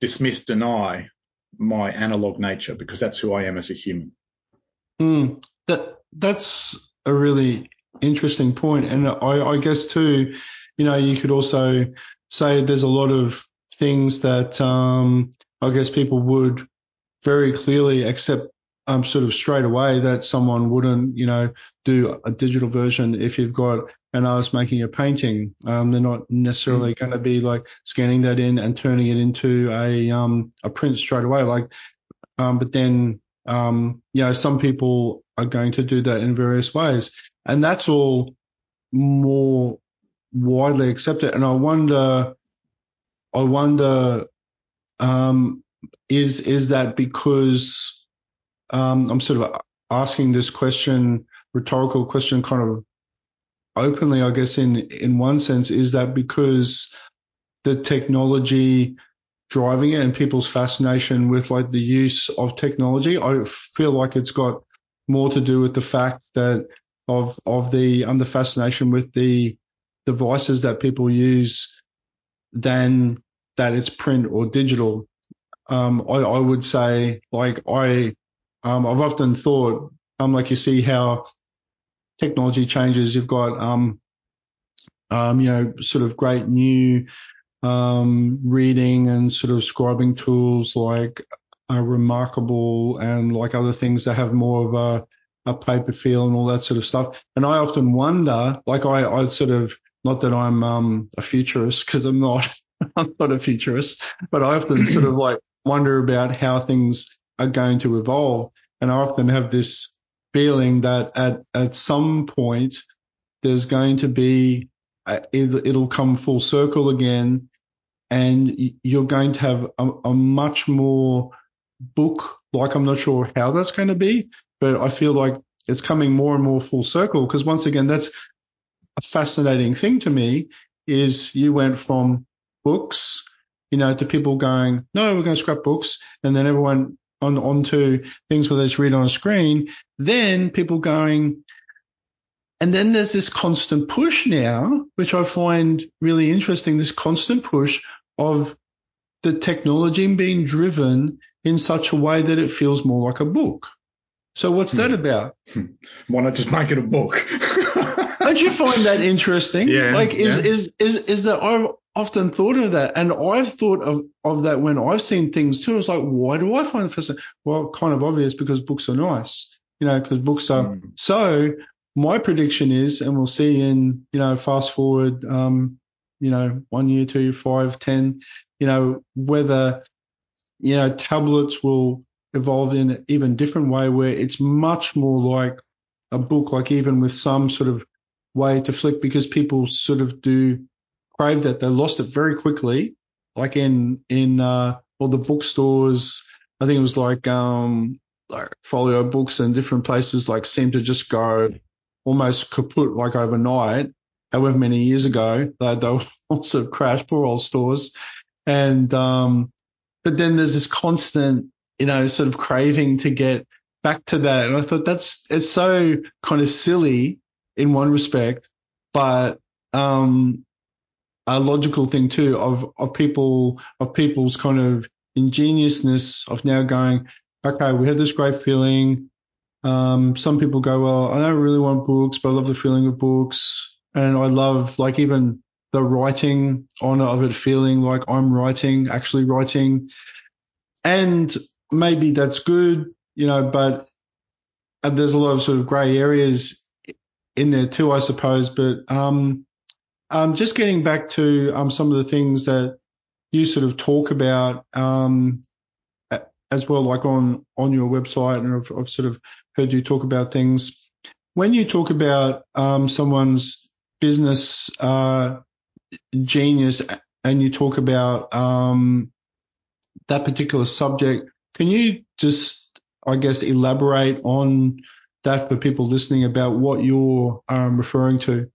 dismiss, deny my analog nature, because that's who I am as a human. Mm, that that's a really interesting point. And I, I guess too, you know, you could also say there's a lot of things that um, I guess people would very clearly accept um, sort of straight away that someone wouldn't, you know, do a digital version if you've got an artist making a painting. Um, they're not necessarily mm. going to be like scanning that in and turning it into a um, a print straight away. Like, um, but then, um, you know, some people are going to do that in various ways, and that's all more widely accepted. And I wonder, I wonder, um, is is that because Um, I'm sort of asking this question, rhetorical question, kind of openly, I guess, in, in one sense, is that because the technology driving it and people's fascination with like the use of technology, I feel like it's got more to do with the fact that of, of the, um, the fascination with the devices that people use than that it's print or digital. Um, I, I would say like I, Um, I've often thought, um, like you see how technology changes. You've got, um, um, you know, sort of great new um, reading and sort of scribing tools like uh, Remarkable and like other things that have more of a, a paper feel and all that sort of stuff. And I often wonder, like I, I sort of, not that I'm um, a futurist, because I'm not, I'm not a futurist, but I often sort of like wonder about how things are going to evolve. And I often have this feeling that at, at some point there's going to be, uh, it, it'll come full circle again, and you're going to have a, a much more book, like I'm not sure how that's going to be, but I feel like it's coming more and more full circle, because once again, that's a fascinating thing to me, is you went from books, you know, to people going, no, we're going to scrap books. And then everyone on, on to things where they just read on a screen. Then people going, and then there's this constant push now, which I find really interesting, this constant push of the technology being driven in such a way that it feels more like a book. So what's hmm. that about? Why not just make it a book? Don't you find that interesting? Yeah. Like, is, yeah. is, is, is that I've often thought of that, and I've thought of, of that when I've seen things too. It's like, why do I find it fascinating? Well, kind of obvious, because books are nice, you know, because books are. Mm. So my prediction is, and we'll see in, you know, fast forward, um, you know, one year, two, five, ten, you know, whether, you know, tablets will evolve in an even different way where it's much more like a book, like even with some sort of way to flick, because people sort of do crave that. They lost it very quickly, like in, in, uh, all the bookstores. I think it was like, um, like Folio Books and different places like seemed to just go almost kaput like overnight. However many years ago, they, they all sort of crashed, poor old stores. And, um, but then there's this constant, you know, sort of craving to get back to that. And I thought that's, it's so kind of silly in one respect, but, um, a logical thing too of, of people, of people's kind of ingeniousness of now going, okay, we had this great feeling. Um, some people go, well, I don't really want books, but I love the feeling of books. And I love like even the writing on of it, feeling like I'm writing, actually writing. And maybe that's good, you know, but there's a lot of sort of grey areas in there too, I suppose. But um, um, just getting back to um, some of the things that you sort of talk about um, as well, like on, on your website, and I've, I've sort of heard you talk about things. When you talk about um, someone's business uh, genius, and you talk about um, that particular subject, can you just, I guess, elaborate on that for people listening about what you're um, referring to?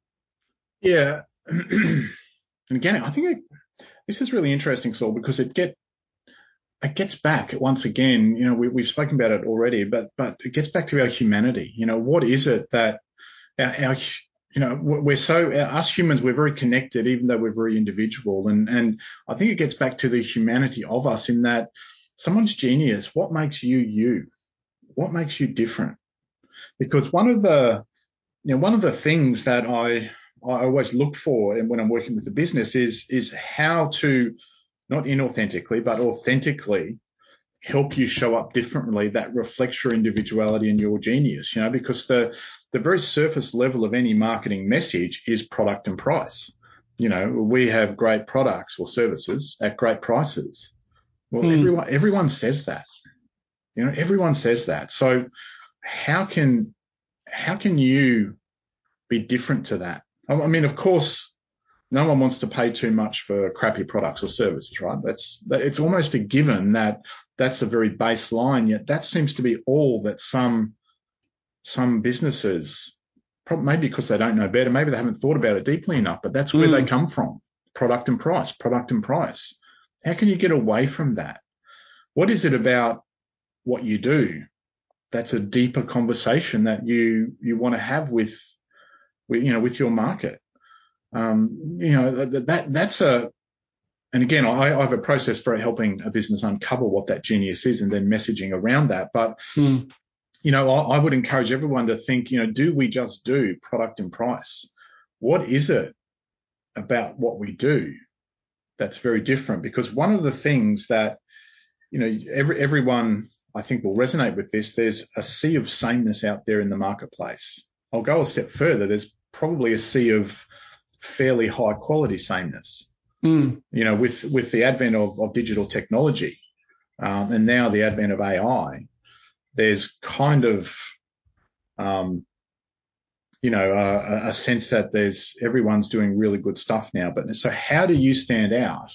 Yeah. And again, I think it, this is really interesting, Saul, because it get it gets back once again, you know, we, we've spoken about it already, but but it gets back to our humanity. You know, what is it that our, our you know, we're so, us humans, we're very connected, even though we're very individual. And, and I think it gets back to the humanity of us in that someone's genius. What makes you you? What makes you different? Because one of the, you know, one of the things that I, I always look for when I'm working with the business is, is how to, not inauthentically, but authentically help you show up differently that reflects your individuality and your genius, you know, because the, the very surface level of any marketing message is product and price. You know, we have great products or services at great prices. Well, mm. everyone, everyone says that, you know, everyone says that. So how can, how can you be different to that? I mean, of course, no one wants to pay too much for crappy products or services, right? That's, it's almost a given that that's a very baseline, yet that seems to be all that some, some businesses, probably maybe because they don't know better, maybe they haven't thought about it deeply enough, but that's where mm. they come from. Product and price, product and price. How can you get away from that? What is it about what you do that's a deeper conversation that you, you want to have with, with, you know, with your market? Um, you know, that, that that's a, and again, I, I have a process for helping a business uncover what that genius is and then messaging around that. But, mm. you know, I, I would encourage everyone to think, you know, do we just do product and price? What is it about what we do that's very different? Because one of the things that, you know, every, everyone I think will resonate with this, there's a sea of sameness out there in the marketplace. I'll go a step further. There's probably a sea of fairly high quality sameness. Mm. You know, with, with the advent of, of digital technology, um, and now the advent of A I, there's kind of, um, you know, a, a sense that there's, everyone's doing really good stuff now. But so how do you stand out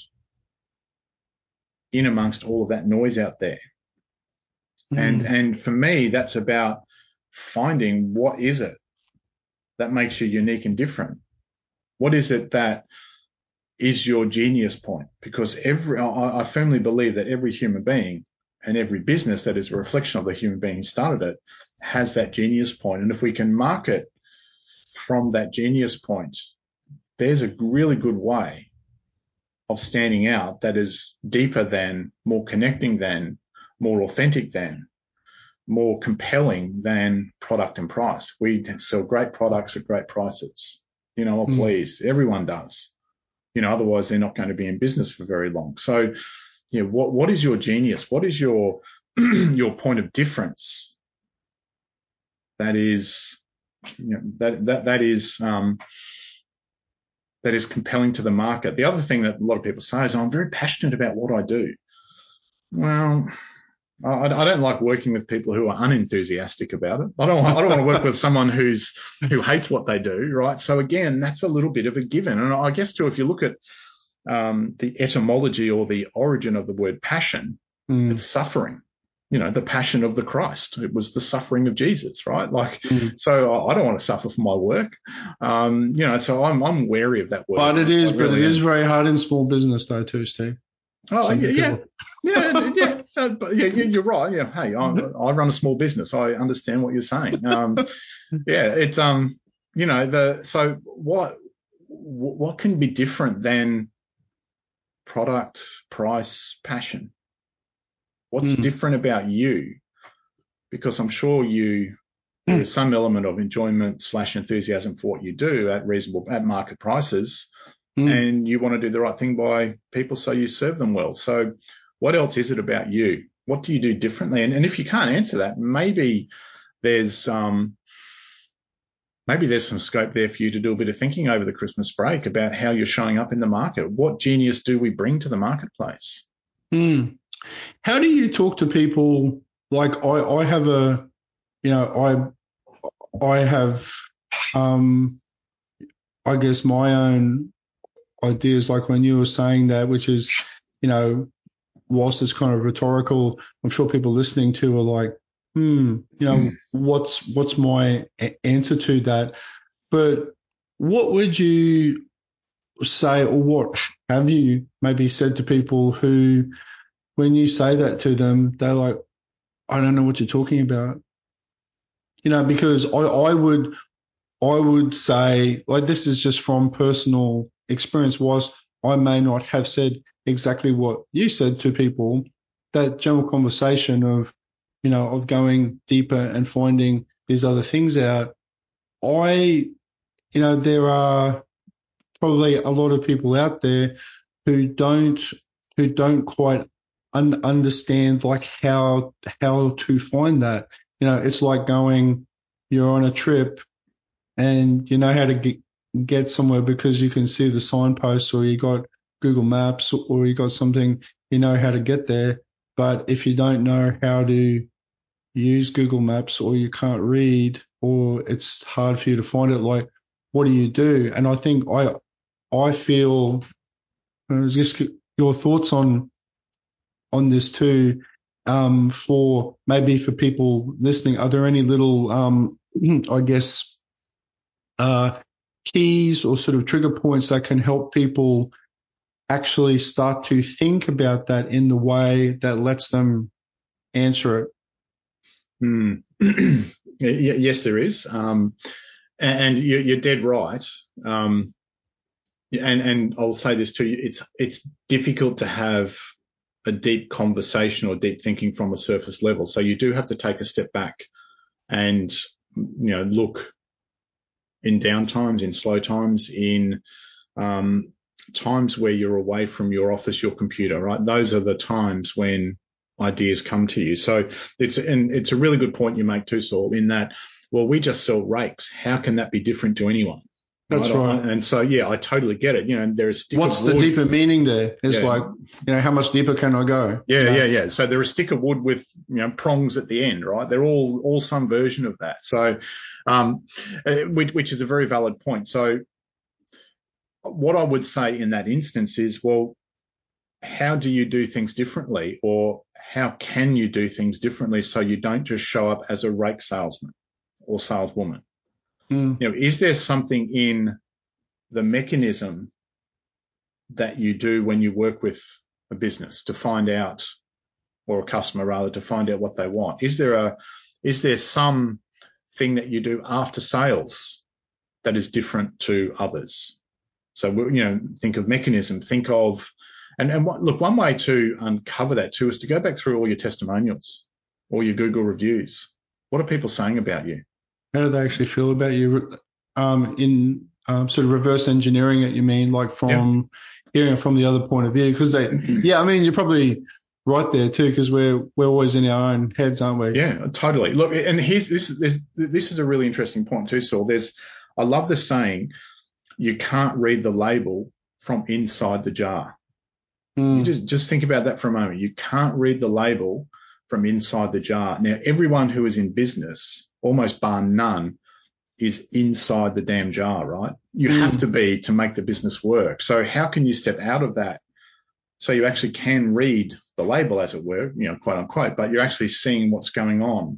in amongst all of that noise out there? Mm. And, and for me, that's about finding what is it that makes you unique and different. What is it that is your genius point? Because every, I, I firmly believe that every human being and every business that is a reflection of the human being who started it has that genius point. And if we can market from that genius point, there's a really good way of standing out that is deeper than, more connecting than, more authentic than, more compelling than product and price. We sell great products at great prices. You know, mm. please, everyone does. You know, otherwise they're not going to be in business for very long. So, you know, what, what is your genius? What is your, your point of difference? That is, you know, that, that, that is, um, that is compelling to the market. The other thing that a lot of people say is, oh, I'm very passionate about what I do. Well, I, I don't like working with people who are unenthusiastic about it. I don't, I don't want to work with someone who's, who hates what they do, right? So again, that's a little bit of a given. And I guess too, if you look at, um, the etymology or the origin of the word passion, mm. it's suffering, you know, the passion of the Christ. It was the suffering of Jesus, right? Like, mm. so I don't want to suffer for my work. Um, you know, so I'm, I'm wary of that word. But it is, really but it am. is very hard in small business though too, Steve. Oh, Some yeah, yeah, yeah, yeah. Uh, but yeah, you're right. Yeah. Hey, I, I run a small business. I understand what you're saying. Um, yeah, it's, um, you know, the, so what, what can be different than product, price, passion? What's mm. different about you? Because I'm sure you, there is some element of enjoyment slash enthusiasm for what you do at reasonable, at market prices. Mm. And you want to do the right thing by people so you serve them well. So what else is it about you? What do you do differently? And, and if you can't answer that, maybe there's, um, maybe there's some scope there for you to do a bit of thinking over the Christmas break about how you're showing up in the market. What genius do we bring to the marketplace? Mm. How do you talk to people? Like I, I have a, you know, I, I have, um, I guess my own ideas, like when you were saying that, which is, you know, whilst it's kind of rhetorical, I'm sure people listening to are like, hmm, you know, mm. what's, what's my a- answer to that? But what would you say, or what have you maybe said to people who, when you say that to them, they're like, I don't know what you're talking about. You know, because I, I would, I would say, like, this is just from personal experience, whilst I may not have said exactly what you said to people, that general conversation of, you know, of going deeper and finding these other things out. I, you know, there are probably a lot of people out there who don't, who don't quite un- understand like how, how to find that. You know, it's like going, you're on a trip and you know how to get, get somewhere because you can see the signposts, or you got Google Maps, or you got something, you know how to get there. But if you don't know how to use Google Maps, or you can't read, or it's hard for you to find it, like, what do you do? And I think I, I feel, uh, just your thoughts on, on this too, um, for maybe for people listening, are there any little, um, I guess, uh, keys or sort of trigger points that can help people actually start to think about that in the way that lets them answer it? Mm. Yes, there is. Um, and you're dead right. Um, and, and I'll say this too, it's, it's difficult to have a deep conversation or deep thinking from a surface level. So you do have to take a step back and, you know, look in down times, in slow times, in um, times where you're away from your office, your computer, right? Those are the times when ideas come to you. So it's, and it's a really good point you make too, Saul, in that, well, we just sell rakes. How can that be different to anyone? That's right. right. And so, yeah, I totally get it. You know, there is. What's the deeper meaning there? It's yeah. like, you know, how much deeper can I go? Yeah, you know? yeah, yeah. So they're a stick of wood with, you know, prongs at the end, right? They're all, all some version of that. So, um, which, which is a very valid point. So what I would say in that instance is, well, how do you do things differently, or how can you do things differently so you don't just show up as a rake salesman or saleswoman? Mm. You know, is there something in the mechanism that you do when you work with a business to find out, or a customer rather, to find out what they want? Is there a, is there some thing that you do after sales that is different to others? So, you know, think of mechanism, think of, and, and what, look, one way to uncover that too is to go back through all your testimonials, all your Google reviews. What are people saying about you? How do they actually feel about you? Um, in um, sort of reverse engineering it, you mean, like from yeah. hearing it from the other point of view? Because they, yeah, I mean, you're probably right there too, because we're we're always in our own heads, aren't we? Yeah, totally. Look, and here's this. This, this is a really interesting point too, Saul. There's, I love the saying, you can't read the label from inside the jar. Mm. You just just think about that for a moment. You can't read the label from inside the jar. Now, everyone who is in business, almost bar none, is inside the damn jar, right? You Mm. have to be to make the business work. So how can you step out of that so you actually can read the label, as it were, you know, quote unquote, but you're actually seeing what's going on,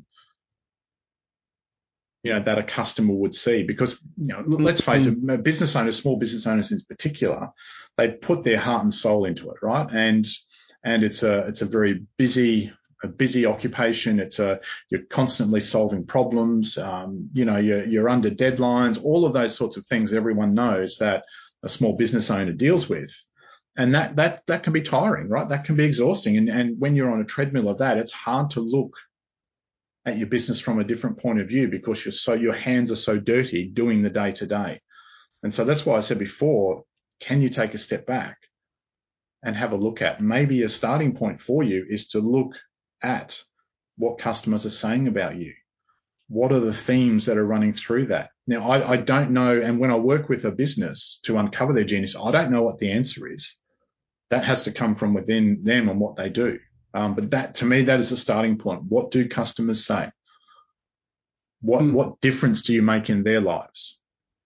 you know, that a customer would see? Because, you know, let's face it, business owners, small business owners in particular, they put their heart and soul into it, right? And, and it's a, it's a very busy, a busy occupation. It's a, you're constantly solving problems. Um, you know, you're, you're under deadlines, all of those sorts of things everyone knows that a small business owner deals with. And that, that, that can be tiring, right? That can be exhausting. And, and when you're on a treadmill of that, it's hard to look at your business from a different point of view, because you're so, your hands are so dirty doing the day to day. And so that's why I said before, can you take a step back and have a look at, maybe a starting point for you is to look at what customers are saying about you. What are the themes that are running through that? Now, I, I don't know. And when I work with a business to uncover their genius, I don't know what the answer is. That has to come from within them and what they do. Um, but that, to me, that is a starting point. What do customers say? What, mm. what difference do you make in their lives?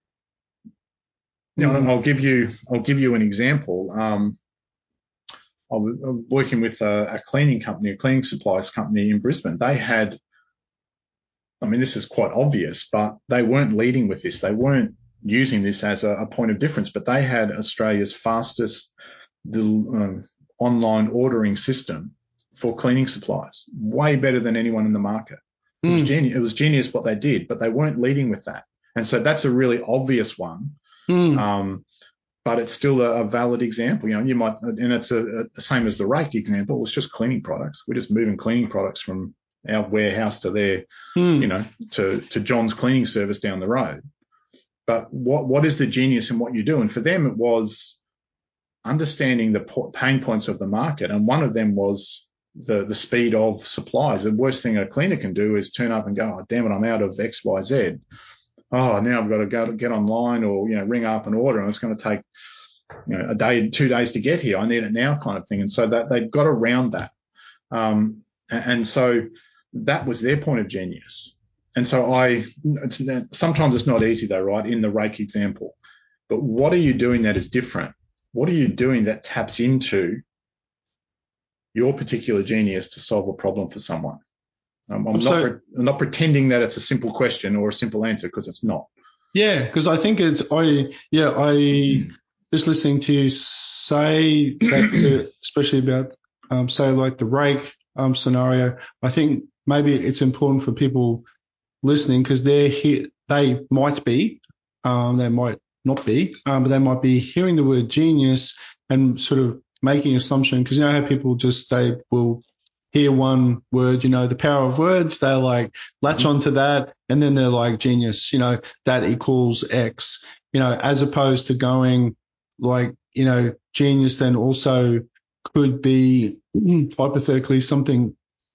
Now, mm. I'll give you, I'll give you an example. Um, I was working with a, a cleaning company, a cleaning supplies company in Brisbane. They had, I mean, this is quite obvious, but they weren't leading with this. They weren't using this as a, a point of difference, but they had Australia's fastest the, um, online ordering system for cleaning supplies, way better than anyone in the market. It was genius. It was genius what they did, but they weren't leading with that. And so that's a really obvious one. Mm. Um, but it's still a, a valid example. You know, you might, and it's a, a same as the rake example. It's just cleaning products. We're just moving cleaning products from our warehouse to their, mm. you know, to, to John's cleaning service down the road. But what, what is the genius in what you do? And for them, it was understanding the pain points of the market. And one of them was the, the speed of supplies. The worst thing a cleaner can do is turn up and go, oh, damn it, I'm out of X, Y, Z. Oh, now I've got to go to get online or, you know, ring up and order, and it's going to take, you know, a day, two days to get here. I need it now kind of thing. And so that they got around that. Um, and so that was their point of genius. And so I, it's, sometimes it's not easy though, right? In the rake example, but what are you doing that is different? What are you doing that taps into your particular genius to solve a problem for someone? Um, I'm, so, not pre- I'm not pretending that it's a simple question or a simple answer, because it's not. Yeah, because I think it's I yeah I just listening to you say that, uh, especially about um, say like the rake um, scenario. I think maybe it's important for people listening, because they're here. They might be, um, they might not be, um, but they might be hearing the word genius and sort of making assumption, because you know how people just they will hear one word, you know, the power of words, they like latch onto that, and then they're like genius, you know, that equals X, you know, as opposed to going like, you know, genius then also could be hypothetically something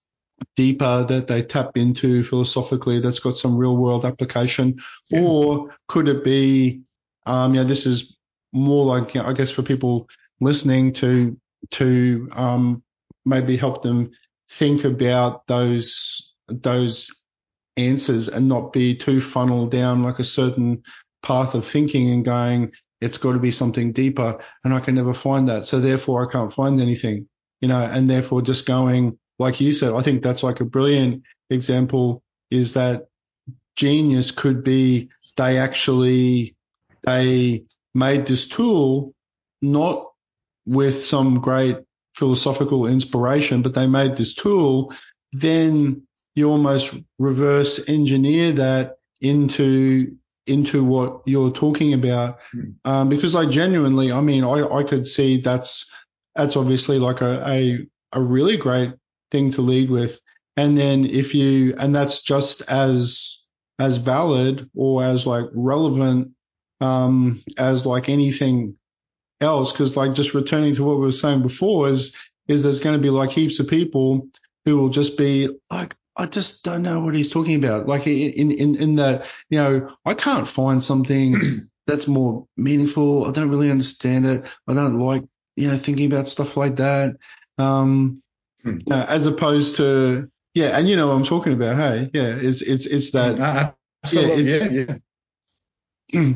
deeper that they tap into philosophically that's got some real world application. Yeah. Or could it be, um, you know, this is more like, you know, I guess for people listening to, to, um, maybe help them think about those, those answers and not be too funneled down like a certain path of thinking and going, it's got to be something deeper, and I can never find that. So therefore I can't find anything, you know, and therefore just going, like you said, I think that's like a brilliant example, is that genius could be they actually, they made this tool not with some great philosophical inspiration, but they made this tool, then you almost reverse engineer that into into what you're talking about. Um, because like genuinely, I mean, I, I could see that's that's obviously like a, a a really great thing to lead with. And then if you, and that's just as as valid or as like relevant um, as like anything else, because like just returning to what we were saying before is is there's going to be like heaps of people who will just be like, I just don't know what he's talking about. Like in in in that, you know, I can't find something that's more meaningful. I don't really understand it. I don't like, you know, thinking about stuff like that. Um, hmm. you know, as opposed to yeah, and you know what I'm talking about. Hey, yeah, it's it's it's that. Uh, absolutely, yeah, it's, yeah. yeah.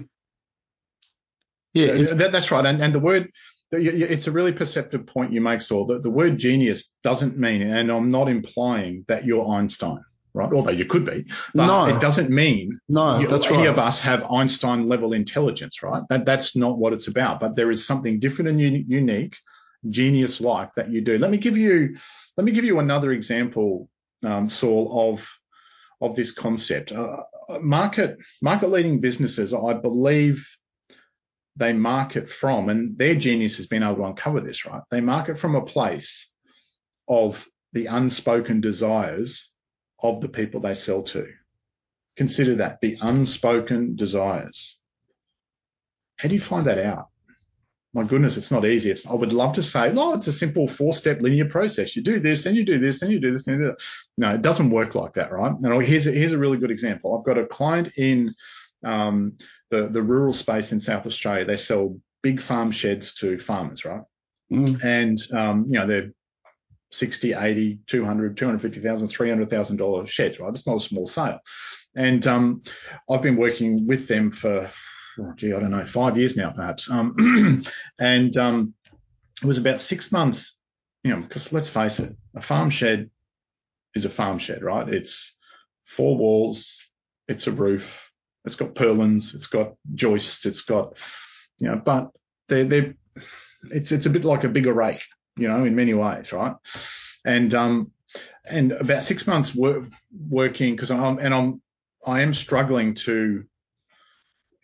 Yeah, that, that's right. And, and the word, it's a really perceptive point you make, Saul. The, the word genius doesn't mean, and I'm not implying that you're Einstein, right? Although you could be, but no, it doesn't mean no, you, that's any right. of us have Einstein level intelligence, right? That That's not what it's about. But there is something different and un- unique, genius-like that you do. Let me give you, let me give you another example, um, Saul, of of this concept. Uh, market market leading businesses, I believe, they market from, and their genius has been able to uncover this, right? They market from a place of the unspoken desires of the people they sell to. Consider that, the unspoken desires. How do you find that out? My goodness, it's not easy. It's, I would love to say, no, it's a simple four-step linear process. You do this, then you do this, then you do this, then you do that. No, it doesn't work like that, right? And here's a, here's a really good example. I've got a client in um, the, the rural space in South Australia. They sell big farm sheds to farmers, right? Mm. And, um, you know, they're sixty, eighty, two hundred, two hundred fifty thousand, three hundred thousand dollars sheds, right? It's not a small sale. And um, I've been working with them for, oh, gee, I don't know, five years now, perhaps. Um, and um, it was about six months, you know, because let's face it, a farm shed is a farm shed, right? It's four walls, it's a roof, it's got purlins, it's got joists, it's got, you know, but they're, they're, it's, it's a bit like a bigger rake, you know, in many ways, right? And, um, and about six months work, working, because I'm, and I'm, I am struggling to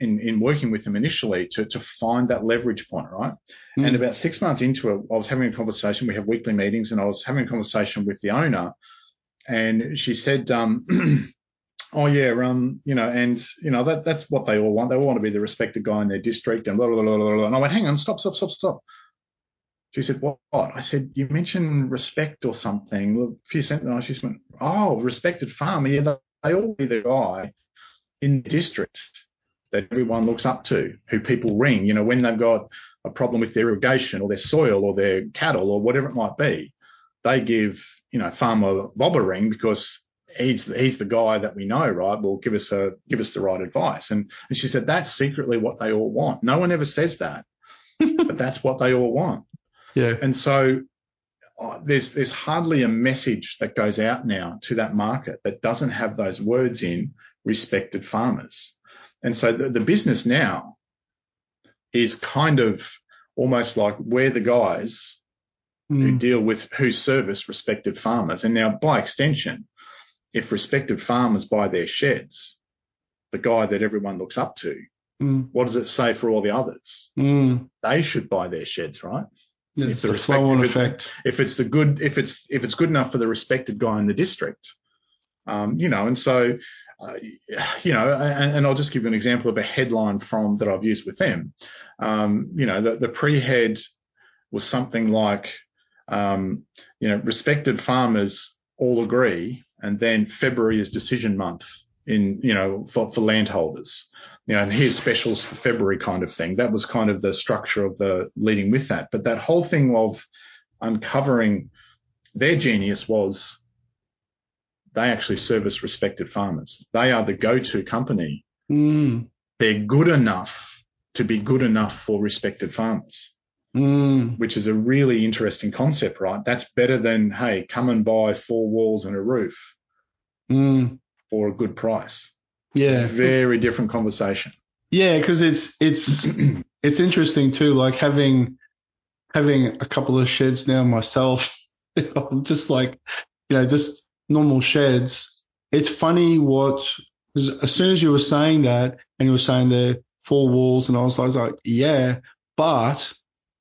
in, in working with them initially to, to find that leverage point, right? Mm. And about six months into it, I was having a conversation. We have weekly meetings, and I was having a conversation with the owner, and she said, um, oh yeah, um, you know, and you know, that that's what they all want. They all want to be the respected guy in their district, and blah, blah, blah, blah, blah. And I went, hang on, stop, stop, stop, stop. She said, what? I said, you mentioned respect or something. A few sentences. She went, oh, respected farmer. Yeah, they, they all be the guy in the district that everyone looks up to, who people ring, you know, when they've got a problem with their irrigation or their soil or their cattle or whatever it might be. They give, you know, Farmer Bob a ring because he's he's the guy that we know, right? Will give us a give us the right advice. And, and she said that's secretly what they all want. No one ever says that, but that's what they all want. Yeah. And so uh, there's there's hardly a message that goes out now to that market that doesn't have those words in respected farmers. And so the, the business now is kind of almost like we're the guys mm. who deal with, who service respected farmers. And now by extension, if respected farmers buy their sheds, the guy that everyone looks up to, mm. what does it say for all the others? Mm. They should buy their sheds, right? Yeah, if the, the respect, flow-on effect. If it's the good, if it's if it's good enough for the respected guy in the district, um, you know, and so, uh, you know, and, and I'll just give you an example of a headline from that I've used with them. Um, you know, the, the pre-head was something like, um, you know, respected farmers all agree, and then February is decision month in, you know, for, for landholders. You know, and here's specials for February kind of thing. That was kind of the structure of the leading with that. But that whole thing of uncovering their genius was they actually service respected farmers. They are the go-to company. Mm. They're good enough to be good enough for respected farmers, mm. which is a really interesting concept, right? That's better than, hey, come and buy four walls and a roof mm. for a good price. Yeah. Very different conversation. Yeah, because it's it's it's interesting too, like having having a couple of sheds now myself. I'm just like, you know, just normal sheds. It's funny what, as soon as you were saying that and you were saying the four walls, and I was, I was like, yeah, but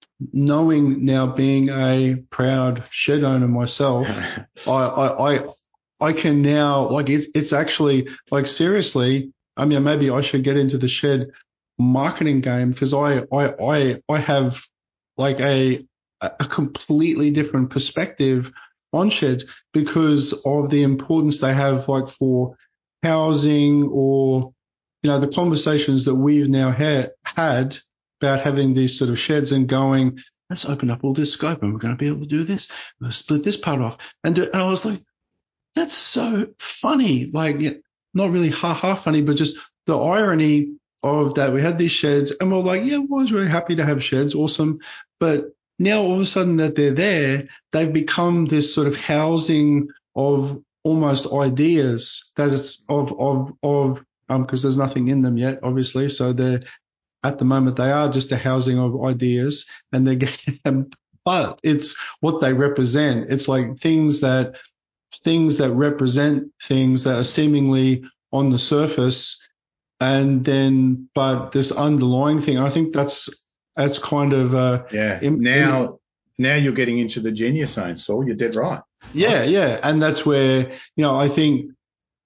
knowing now, being a proud shed owner myself, I, I, I I can now, like, it's, it's actually, like, seriously, I mean, maybe I should get into the shed marketing game, because I, I, I, I have like a, a completely different perspective on sheds because of the importance they have, like, for housing, or, you know, the conversations that we've now had, had about having these sort of sheds and going, let's open up all this scope and we're going to be able to do this. We'll split this part off. And, do, and I was like, that's so funny, like, not really ha-ha funny, but just the irony of that. We had these sheds and we're like, yeah, well, I was really happy to have sheds, awesome. But now all of a sudden that they're there, they've become this sort of housing of almost ideas that it's of, of, of, um, because there's nothing in them yet, obviously. So they're, at the moment, they are just a housing of ideas, and they're getting, but it's what they represent. It's like things that, things that represent things that are seemingly on the surface, and then, but this underlying thing, I think that's, that's kind of, uh, yeah. Im- now, im- now you're getting into the genius zone, Saul. You're dead right. Yeah. Right. Yeah. And that's where, you know, I think,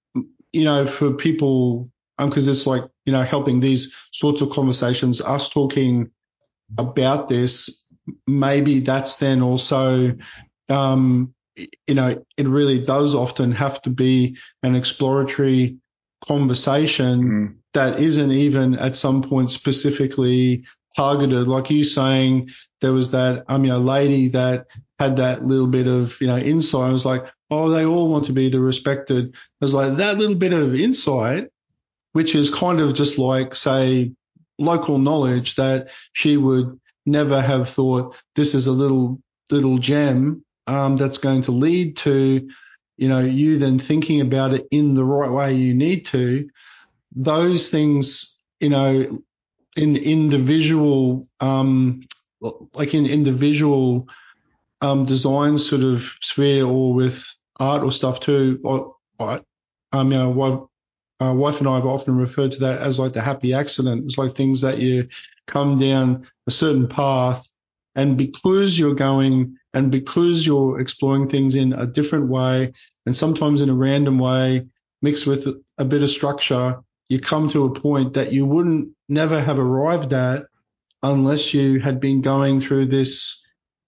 you know, for people, um, cause it's like, you know, helping these sorts of conversations, us talking about this, maybe that's then also, um, you know, it really does often have to be an exploratory conversation mm. that isn't even at some point specifically targeted. Like you saying, there was that, um, you know, lady that had that little bit of, you know, insight. I was like, oh, they all want to be the respected. I was like, that little bit of insight, which is kind of just like, say, local knowledge that she would never have thought, this is a little, little gem. Um, that's going to lead to, you know, you then thinking about it in the right way you need to. Those things, you know, in, in the visual, um, like in, in the visual, um, design sort of sphere, or with art or stuff too, or, or um, you know, uh, wife and I have often referred to that as like the happy accident. It's like things that you come down a certain path, and because you're going and because you're exploring things in a different way and sometimes in a random way, mixed with a bit of structure, you come to a point that you wouldn't never have arrived at unless you had been going through this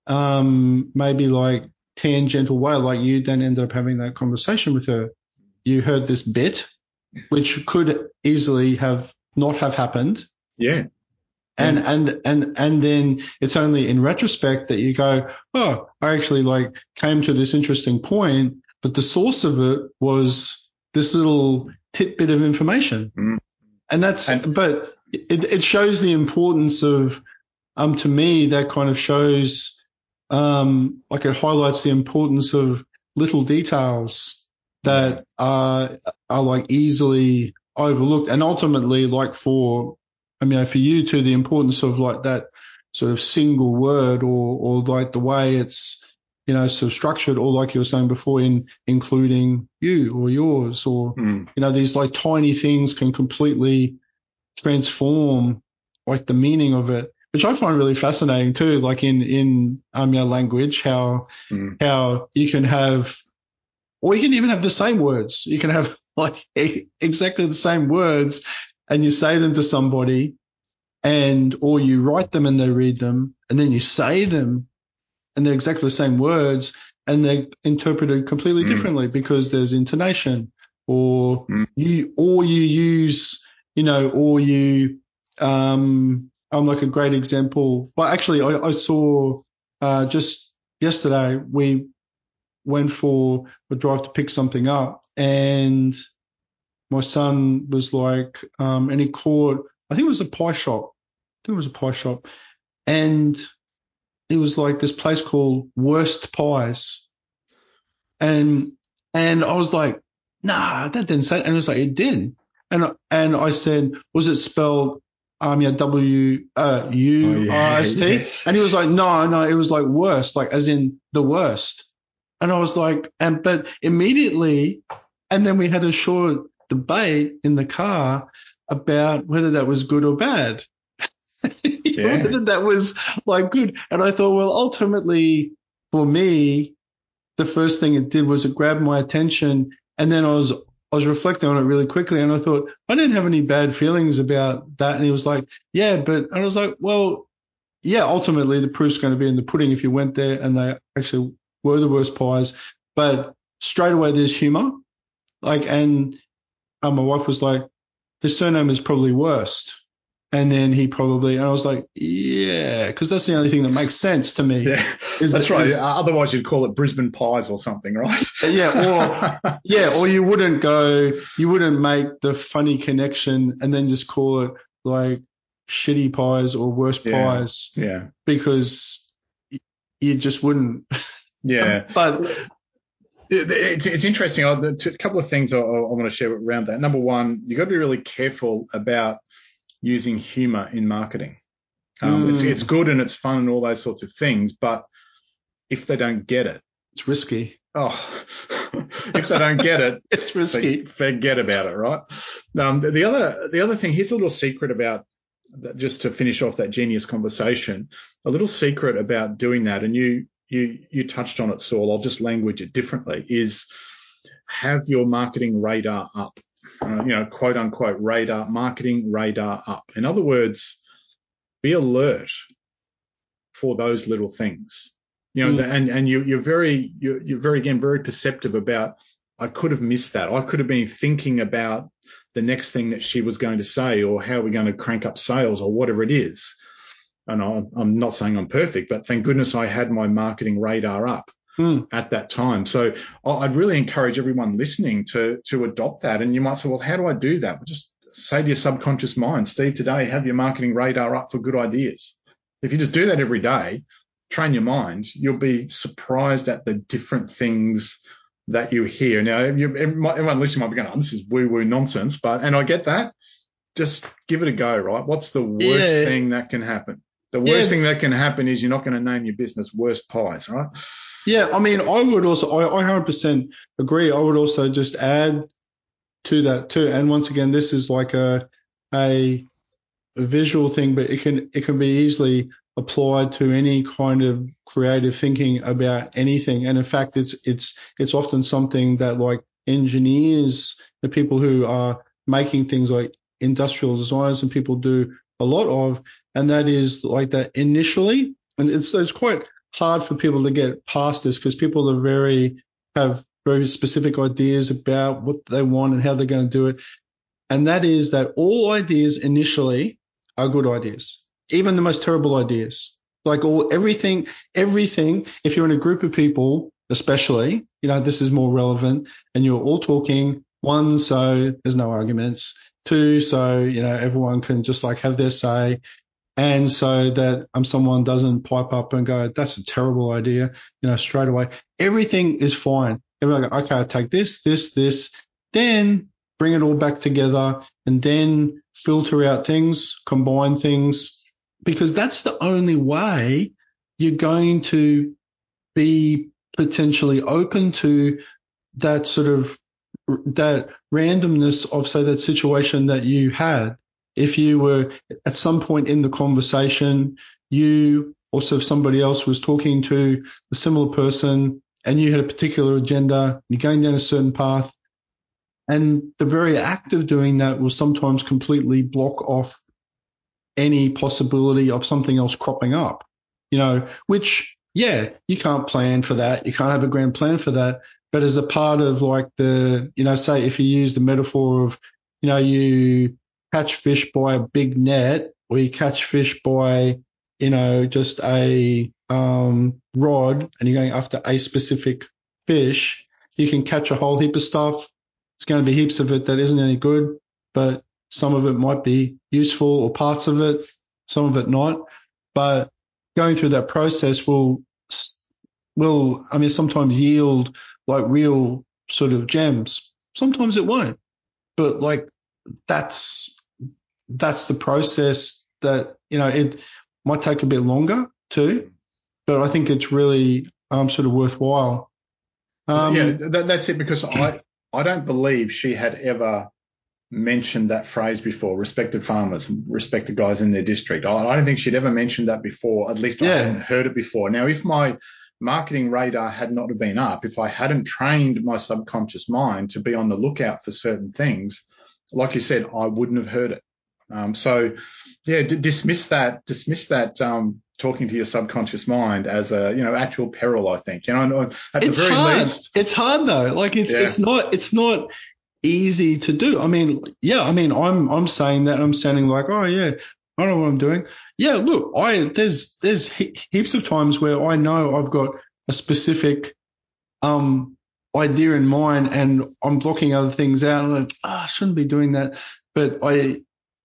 um, maybe like tangential way, like you then ended up having that conversation with her. You heard this bit, which could easily have not have happened. Yeah. And, yeah. and, and, and then it's only in retrospect that you go, oh, I actually like came to this interesting point, but the source of it was this little tidbit of information. Mm. And that's, and, but it, it shows the importance of, um, to me, that kind of shows, um, like it highlights the importance of little details that are, are like easily overlooked. And ultimately, like for, I mean, for you too, the importance of like that sort of single word or, or like the way it's, you know, sort of structured, or like you were saying before, in including you or yours, or, mm. you know, these like tiny things can completely transform like the meaning of it, which I find really fascinating too, like in, in, um, your language, how, mm. how you can have, or you can even have the same words. You can have like exactly the same words and you say them to somebody, and, or you write them and they read them, and then you say them and they're exactly the same words and they're interpreted completely mm. differently because there's intonation, or mm. you, or you use, you know, or you, um, I'm like a great example. Well, actually I, I saw, uh, just yesterday we went for a drive to pick something up, and my son was like, um, and he caught, I think it was a pie shop. I think it was a pie shop. And it was like this place called Worst Pies. And, and I was like, nah, that didn't say, and it was like, it did. And, and I said, was it spelled, um, yeah, W, uh, U R S T? Oh, yeah, yes. And he was like, no, no, it was like worst, like as in the worst. And I was like, and, but immediately, and then we had a short debate in the car about whether that was good or bad. Yeah. Whether that was like good. And I thought, well, ultimately for me, the first thing it did was it grabbed my attention. And then I was, I was reflecting on it really quickly. And I thought, I didn't have any bad feelings about that. And he was like, yeah, but, and I was like, well, yeah, ultimately the proof's going to be in the pudding if you went there and they actually were the worst pies. But straight away there's humor. Like, and uh, my wife was like, the surname is probably worst. And then he probably, and I was like, yeah, because that's the only thing that makes sense to me. Yeah, is that's that, right. is, Otherwise, you'd call it Brisbane Pies or something, right? Yeah, or yeah, or you wouldn't go, you wouldn't make the funny connection and then just call it like shitty pies or worst yeah, pies. Yeah, because you just wouldn't. Yeah, but. It's, it's interesting. A couple of things I, I want to share around that. Number one, you've got to be really careful about using humor in marketing. Um, mm. It's it's good and it's fun and all those sorts of things, but if they don't get it, it's risky. Oh, if they don't get it, it's risky. Forget about it, right? Um, the other the other thing, here's a little secret about, just to finish off that genius conversation, a little secret about doing that, and you you you touched on it, Saul. I'll just language it differently. Is have your marketing radar up. Uh, you know, quote unquote radar, marketing radar up. In other words, be alert for those little things. You know, mm. the, and and you you're very you're, you're very again very perceptive about. I could have missed that. I could have been thinking about the next thing that she was going to say, or how we're going to crank up sales, or whatever it is. And I, I'm not saying I'm perfect, but thank goodness I had my marketing radar up. Mm. At that time. So I'd really encourage everyone listening to to adopt that. And you might say, well, how do I do that? Well, just say to your subconscious mind, Steve, today have your marketing radar up for good ideas. If you just do that every day, train your mind, you'll be surprised at the different things that you hear. Now, you, everyone listening might be going, oh, this is woo-woo nonsense, but, and I get that. Just give it a go, right? What's the worst yeah. thing that can happen? The worst yeah. thing that can happen is you're not going to name your business Worst Pies, right? Yeah, I mean, I would also, I, I one hundred percent agree. I would also just add to that too. And once again, this is like a, a, a visual thing, but it can, it can be easily applied to any kind of creative thinking about anything. And in fact, it's, it's, it's often something that like engineers, the people who are making things like industrial designers and people do a lot of, and that is like that initially. And it's, it's quite hard for people to get past this because people are very, have very specific ideas about what they want and how they're going to do it. And that is that all ideas initially are good ideas, even the most terrible ideas. Like all, everything, everything, if you're in a group of people, especially, you know, this is more relevant and you're all talking, one, so there's no arguments, two, so, you know, everyone can just like have their say. And so that um, someone doesn't pipe up and go, that's a terrible idea, you know, straight away. Everything is fine. Everyone go, okay, I'll take this, this, this, then bring it all back together and then filter out things, combine things, because that's the only way you're going to be potentially open to that sort of, that randomness of, say, that situation that you had. If you were at some point in the conversation, you also, if somebody else was talking to a similar person and you had a particular agenda, you're going down a certain path, and the very act of doing that will sometimes completely block off any possibility of something else cropping up, you know, which, yeah, you can't plan for that. You can't have a grand plan for that. But as a part of like the, you know, say if you use the metaphor of, you know, you catch fish by a big net or you catch fish by, you know, just a um, rod and you're going after a specific fish, you can catch a whole heap of stuff. It's going to be heaps of it that isn't any good, but some of it might be useful or parts of it, some of it not. But going through that process will, will, I mean, sometimes yield like real sort of gems. Sometimes it won't, but like that's, that's the process that, you know, it might take a bit longer too, but I think it's really um, sort of worthwhile. Um, yeah, that, that's it, because I, I don't believe she had ever mentioned that phrase before, respected farmers, respected guys in their district. I, I don't think she'd ever mentioned that before. At least yeah. I hadn't heard it before. Now, if my marketing radar had not been up, if I hadn't trained my subconscious mind to be on the lookout for certain things, like you said, I wouldn't have heard it. Um, so, yeah, d- dismiss that, dismiss that um, talking to your subconscious mind as a, you know, actual peril, I think. You know, at it's the very hard. least. It's hard though. Like it's, yeah. it's not, it's not easy to do. I mean, yeah, I mean, I'm, I'm saying that I'm sounding like, oh yeah, I know what I'm doing. Yeah, look, I, there's, there's he- heaps of times where I know I've got a specific, um, idea in mind and I'm blocking other things out and I'm like, ah, oh, I shouldn't be doing that. But I,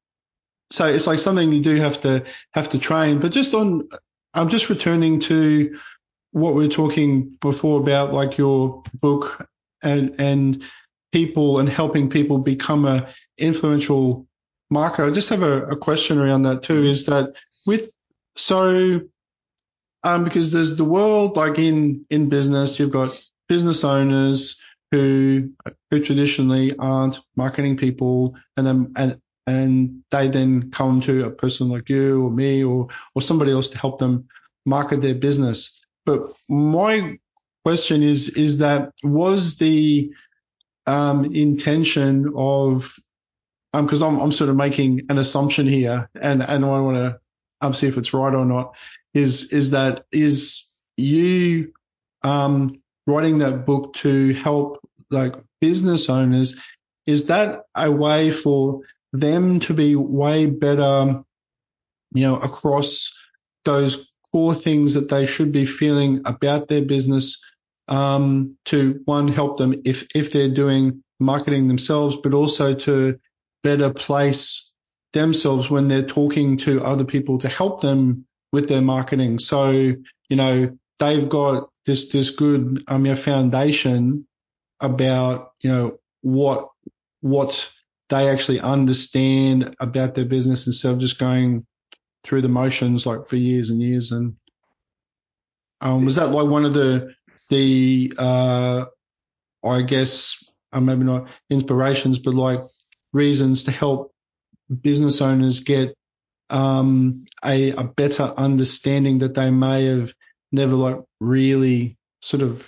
so it's like something you do have to, have to train. But just on, I'm just returning to what we were talking before about like your book and, and people and helping people become a influential marketer. I just have a, a question around that too, is that with, so, um, because there's the world, like in, in business, you've got business owners who, who traditionally aren't marketing people, and then, and, and they then come to a person like you or me or, or somebody else to help them market their business. But my question is, is that was the um, intention of, um, cause I'm, I'm sort of making an assumption here and, and I want to um, see if it's right or not, is, is that, is you um, writing that book to help like business owners, is that a way for them to be way better, you know, across those core things that they should be feeling about their business, um, to one, help them if, if they're doing marketing themselves, but also to better place themselves when they're talking to other people to help them with their marketing. So, you know, they've got this, this good, um, you know, foundation about, you know, what, what they actually understand about their business instead of just going through the motions like for years and years. And um, was that like one of the, the uh, I guess, uh, maybe not inspirations, but like reasons to help business owners get um, a, a better understanding that they may have never like really sort of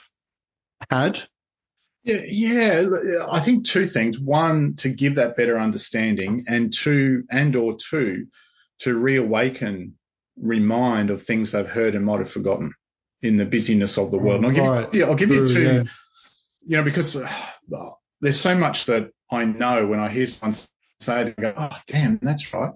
had? Yeah, yeah. I think two things. One, to give that better understanding, and two, and or two, to reawaken, remind of things they've heard and might have forgotten in the busyness of the world. And I'll give Right. you, yeah, I'll give True, you two, yeah. you know, because uh, there's so much that I know when I hear someone say it, I go, oh, damn, that's right.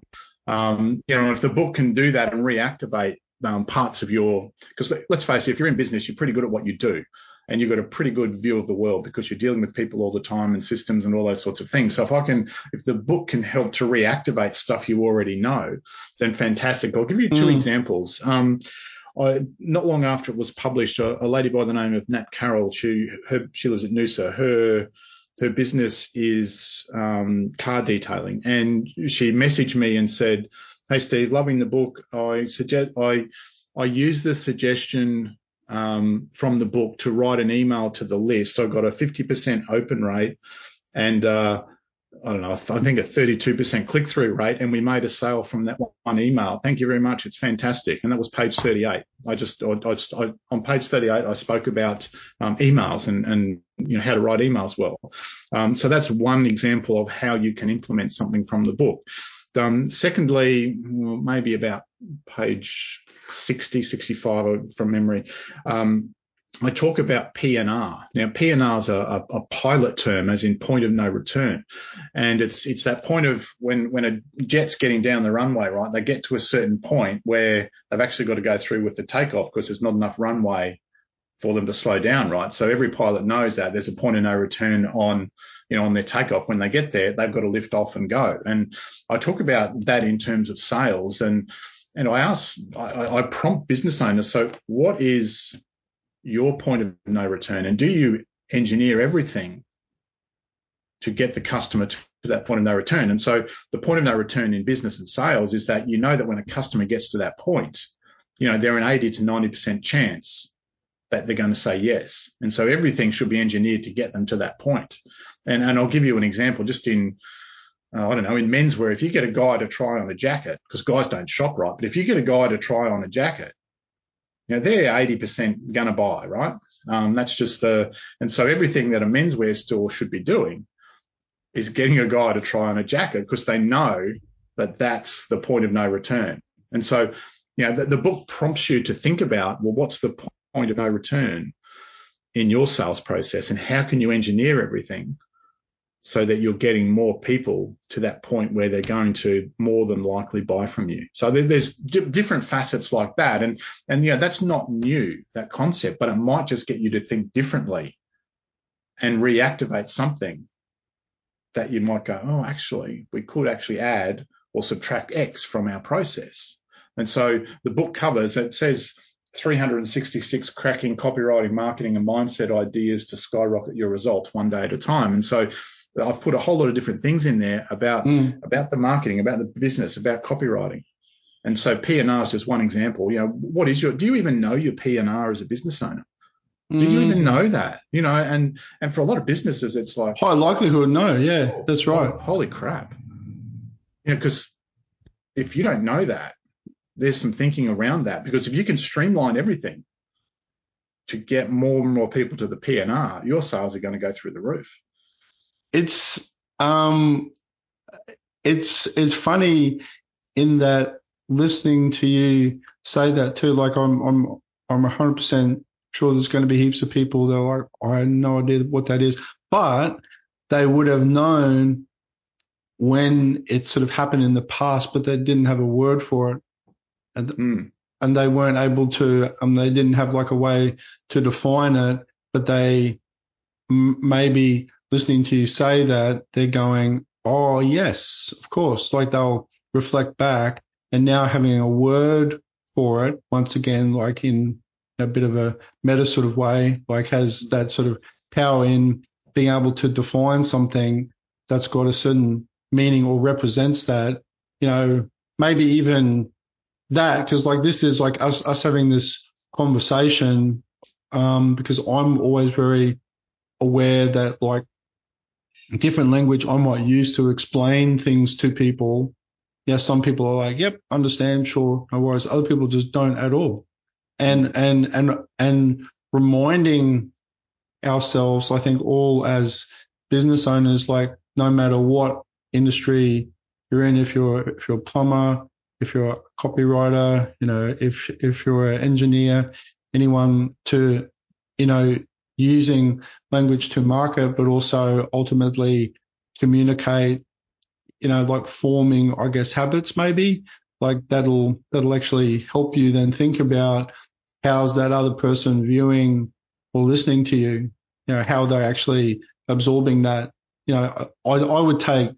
Um, you know, if the book can do that and reactivate um, parts of your, because let's face it, if you're in business, you're pretty good at what you do. And you've got a pretty good view of the world because you're dealing with people all the time and systems and all those sorts of things. So if I can, if the book can help to reactivate stuff you already know, then fantastic. I'll give you two mm. examples. Um, I, not long after it was published, a, a lady by the name of Nat Carroll, she, her, she lives at Noosa. Her, her business is um, car detailing. And she messaged me and said, hey, Steve, loving the book. I suggest, I, I use the suggestion Um, from the book to write an email to the list. I got a fifty percent open rate and, uh, I don't know, I think a thirty-two percent click-through rate, and we made a sale from that one email. Thank you very much. It's fantastic. And that was page thirty-eight. I just, I, I just, I, on page thirty-eight, I spoke about um, emails and, and, you know, how to write emails well. Um, so that's one example of how you can implement something from the book. Um, secondly, maybe about page sixty, sixty-five from memory, um, I talk about P N R. Now, P N R is a, a, a pilot term, as in point of no return. And it's it's that point of when, when a jet's getting down the runway, right, they get to a certain point where they've actually got to go through with the takeoff because there's not enough runway for them to slow down, right? So every pilot knows that there's a point of no return on, you know, on their takeoff. When they get there, they've got to lift off and go. And I talk about that in terms of sales. And, and I ask, I, I prompt business owners, so what is your point of no return? And do you engineer everything to get the customer to that point of no return? And so the point of no return in business and sales is that you know that when a customer gets to that point, you know, they're an eighty to ninety percent chance that they're going to say yes. And so everything should be engineered to get them to that point. And, and I'll give you an example just in, uh, I don't know, in menswear, if you get a guy to try on a jacket, because guys don't shop right, but if you get a guy to try on a jacket, you know, they're eighty percent going to buy, right? Um, that's just the, and so everything that a menswear store should be doing is getting a guy to try on a jacket because they know that that's the point of no return. And so, you know, the, the book prompts you to think about, well, what's the point of no return in your sales process and how can you engineer everything so that you're getting more people to that point where they're going to more than likely buy from you. So there, there's d- different facets like that. And, and, you know, that's not new, that concept, but it might just get you to think differently and reactivate something that you might go, oh, actually, we could actually add or subtract X from our process. And so the book covers, it says three hundred sixty-six cracking copywriting, marketing and mindset ideas to skyrocket your results one day at a time. And so I've put a whole lot of different things in there about, mm. about the marketing, about the business, about copywriting. And so P N R is just one example. You know, what is your, do you even know your P N R as a business owner? Do mm. you even know that? You know, and, and for a lot of businesses, it's like high likelihood. No. Yeah, oh, that's right. Holy, holy crap. You know, because if you don't know that, there's some thinking around that, because if you can streamline everything to get more and more people to the P N R, your sales are going to go through the roof. It's um, it's it's funny in that listening to you say that too. Like I'm I'm I'm one hundred percent sure there's going to be heaps of people that are like, I had no idea what that is, but they would have known when it sort of happened in the past, but they didn't have a word for it, and mm. and they weren't able to. Um, they didn't have like a way to define it, but they m- maybe. Listening to you say that, they're going, oh, yes, of course. Like they'll reflect back, and now having a word for it, once again, like in a bit of a meta sort of way, like has that sort of power in being able to define something that's got a certain meaning or represents that, you know, maybe even that, because like this is like us, us having this conversation, um, because I'm always very aware that like, different language I might use to explain things to people. Yeah, some people are like, yep, understand, sure, no worries. Other people just don't at all. And, and, and, and reminding ourselves, I think all as business owners, like no matter what industry you're in, if you're, if you're a plumber, if you're a copywriter, you know, if, if you're an engineer, anyone, to, you know, using language to market, but also ultimately communicate, you know, like forming, I guess, habits maybe, like that'll, that'll actually help you then think about how's that other person viewing or listening to you, you know, how they're actually absorbing that. You know, I, I would take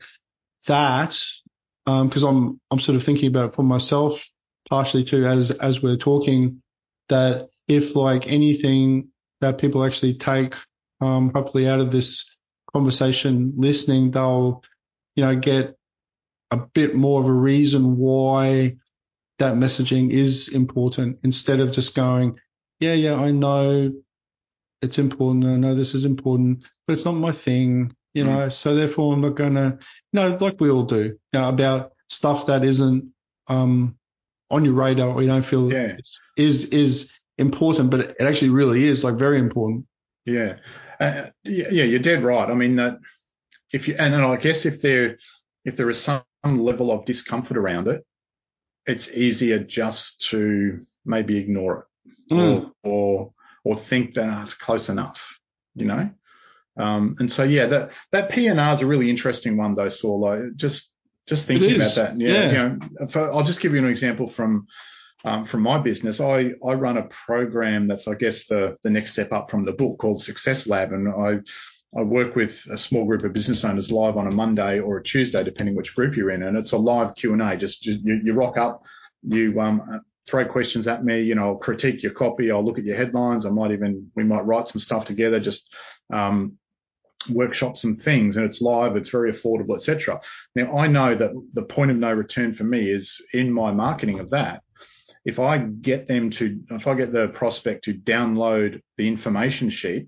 that, um, cause I'm, I'm sort of thinking about it for myself partially too, as, as we're talking, that if like anything that people actually take, um, hopefully out of this conversation listening, they'll, you know, get a bit more of a reason why that messaging is important, instead of just going, yeah, yeah, I know it's important. I know this is important, but it's not my thing, you know, mm. so therefore I'm not going to, you know, like we all do, you know, about stuff that isn't, um, on your radar or you don't feel yeah. is, is important, but it actually really is, like, very important. Yeah. Uh, yeah, yeah, you're dead right. I mean, that if you, and I guess if there, if there is some level of discomfort around it, it's easier just to maybe ignore it mm. or, or, or think that oh, it's close enough, you know? Um, and so, yeah, that, that P N R is a really interesting one though, Saul. Like, just, just thinking about that. Yeah. yeah. You know, for, I'll just give you an example from, um, from my business. I, I run a program that's, I guess, the, the next step up from the book called Success Lab. And I, I work with a small group of business owners live on a Monday or a Tuesday, depending which group you're in. And it's a live Q and A. Just, just you, you rock up, you, um, throw questions at me, you know, I'll critique your copy. I'll look at your headlines. I might even, we might write some stuff together, just, um, workshop some things, and it's live, it's very affordable, et cetera. Now, I know that the point of no return for me is in my marketing of that. If I get them to, if I get the prospect to download the information sheet,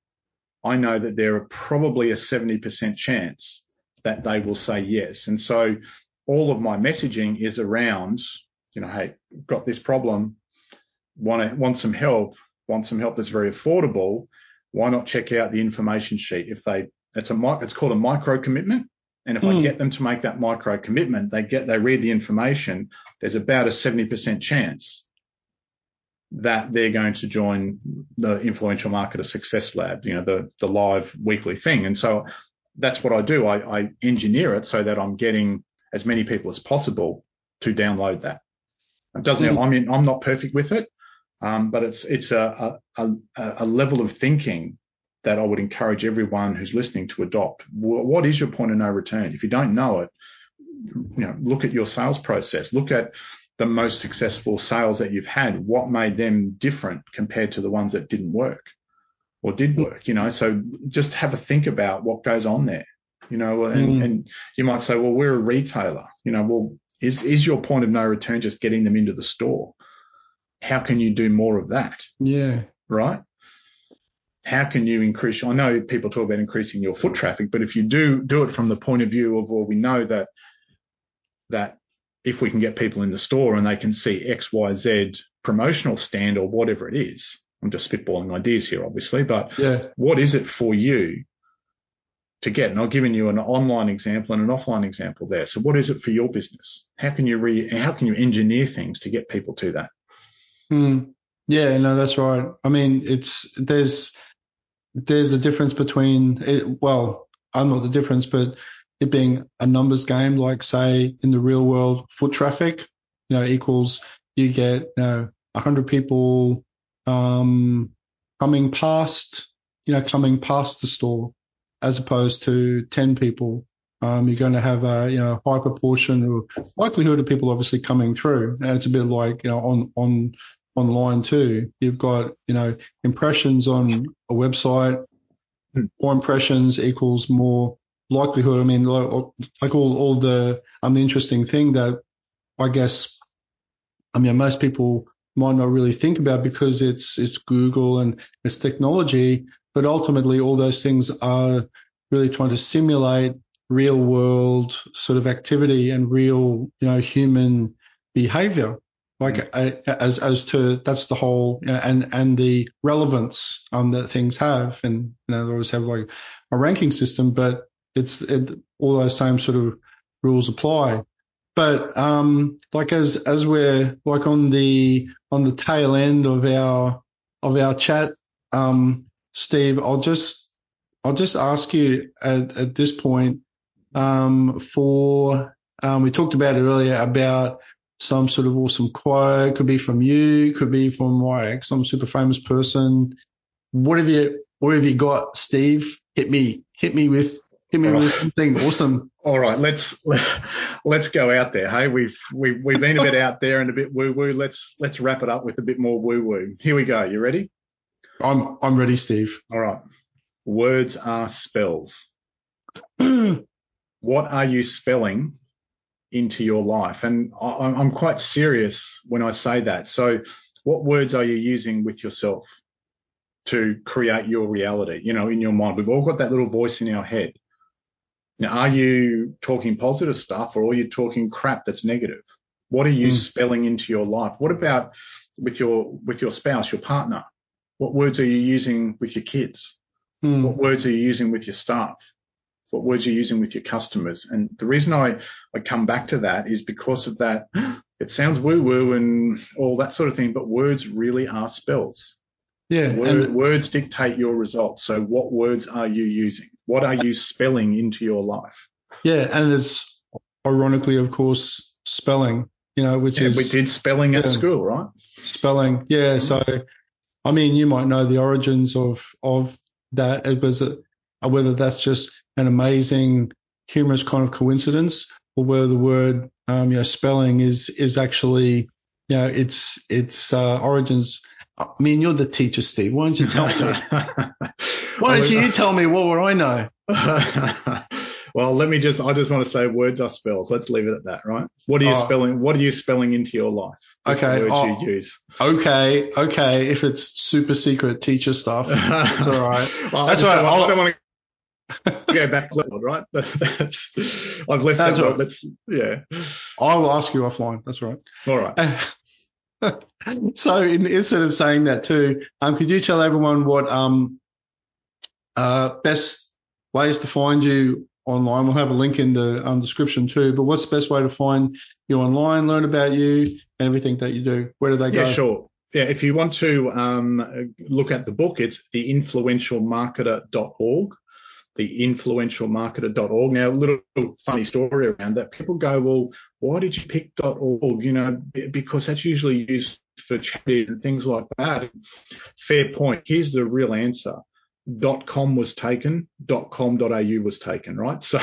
I know that there are probably a seventy percent chance that they will say yes. And so all of my messaging is around, you know, hey, got this problem, want to, want some help, want some help that's very affordable. Why not check out the information sheet? If they, it's a, it's called a micro commitment. And if mm. I get them to make that micro commitment, they get, they read the information, there's about a seventy percent chance that they're going to join the Influential Marketer Success Lab, you know, the, the live weekly thing. And so that's what I do. I, I engineer it so that I'm getting as many people as possible to download that. It doesn't, mm. I mean, I'm not perfect with it. Um, but it's, it's a, a, a level of thinking that I would encourage everyone who's listening to adopt. What is your point of no return? If you don't know it, you know, look at your sales process, look at the most successful sales that you've had. What made them different compared to the ones that didn't work or did work, you know? So just have a think about what goes on there, you know, and, mm. and you might say, well, we're a retailer, you know, well, is, is your point of no return just getting them into the store? How can you do more of that? Yeah. Right? How can you increase? I know people talk about increasing your foot traffic, but if you do do it from the point of view of, well, we know that that if we can get people in the store and they can see X, Y, Z promotional stand or whatever it is, I'm just spitballing ideas here, obviously, but yeah. What is it for you to get? And I've given you an online example and an offline example there. So what is it for your business? How can you re, how can you engineer things to get people to that? Hmm. Yeah, no, that's right. I mean, it's, there's, there's a difference between it. Well, I don't know the difference, but it being a numbers game, like say in the real world, foot traffic, you know, equals you get, you know, a hundred people, um, coming past, you know, coming past the store as opposed to ten people. Um, you're going to have a, you know, high proportion or likelihood of people obviously coming through. And it's a bit like, you know, on, on, online too. You've got, you know, impressions on a website, more impressions equals more likelihood. I mean, like, like all, all the, um, the interesting thing that I guess, I mean, most people might not really think about because it's, it's Google and it's technology, but ultimately all those things are really trying to simulate real world sort of activity and real, you know, human behavior. Like mm. uh, as as to that's the whole, you know, and and the relevance um that things have, and you know they always have like a ranking system, but it's it, all those same sort of rules apply. But um like as as we're like on the on the tail end of our of our chat, um Steve, I'll just I'll just ask you at at this point um for um we talked about it earlier about some sort of awesome quote, could be from you, could be from like some super famous person. What have you, what have you got, Steve? Hit me, hit me with, hit me All with right. something awesome. All right, let's let, let's go out there. Hey, we've we've we've been a bit out there and a bit woo woo. Let's let's wrap it up with a bit more woo woo. Here we go. You ready? I'm I'm ready, Steve. All right. Words are spells. What are you spelling into your life? And I'm quite serious when I say that. So what words are you using with yourself to create your reality, you know, in your mind? We've all got that little voice in our head. Now, are you talking positive stuff, or are you talking crap that's negative? What are you mm. spelling into your life? What about with your with your spouse, your partner? What words are you using with your kids? Mm. What words are you using with your staff? What words you're using with your customers? And the reason I, I come back to that is because of that. It sounds woo-woo and all that sort of thing, but words really are spells. Yeah. Word, and words dictate your results. So what words are you using? What are you spelling into your life? Yeah. And it's ironically, of course, spelling, you know, which yeah, is. We did spelling at yeah, school, right? Spelling. Yeah. Mm-hmm. So, I mean, you might know the origins of, of that. It was a, whether that's just an amazing humorous kind of coincidence, or whether the word, um, you know, spelling is, is actually, you know, it's, it's, uh, origins. I mean, you're the teacher, Steve. Why don't you tell me? Why don't you tell me? What would I know? Well, let me just, I just want to say words are spells. Let's leave it at that, right? What are you oh. spelling? What are you spelling into your life? What's okay. The words oh, you use. Okay. Okay. If it's super secret teacher stuff, that's all right. well, that's all right. I, I don't want to go back level, right? That's I've left that's that. Right. Let's yeah. I will ask you offline. That's right. All right. So in, instead of saying that too, um, could you tell everyone what um uh best ways to find you online? We'll have a link in the um, description too. But what's the best way to find you online, learn about you and everything that you do? Where do they go? Yeah, sure. Yeah, if you want to um, look at the book, it's the influential marketer dot org. the influential marketer dot org. Now, a little funny story around that. People go, well, why did you pick .org? You know, because that's usually used for charities and things like that. Fair point. Here's the real answer. .com was taken, .com.au was taken, right? So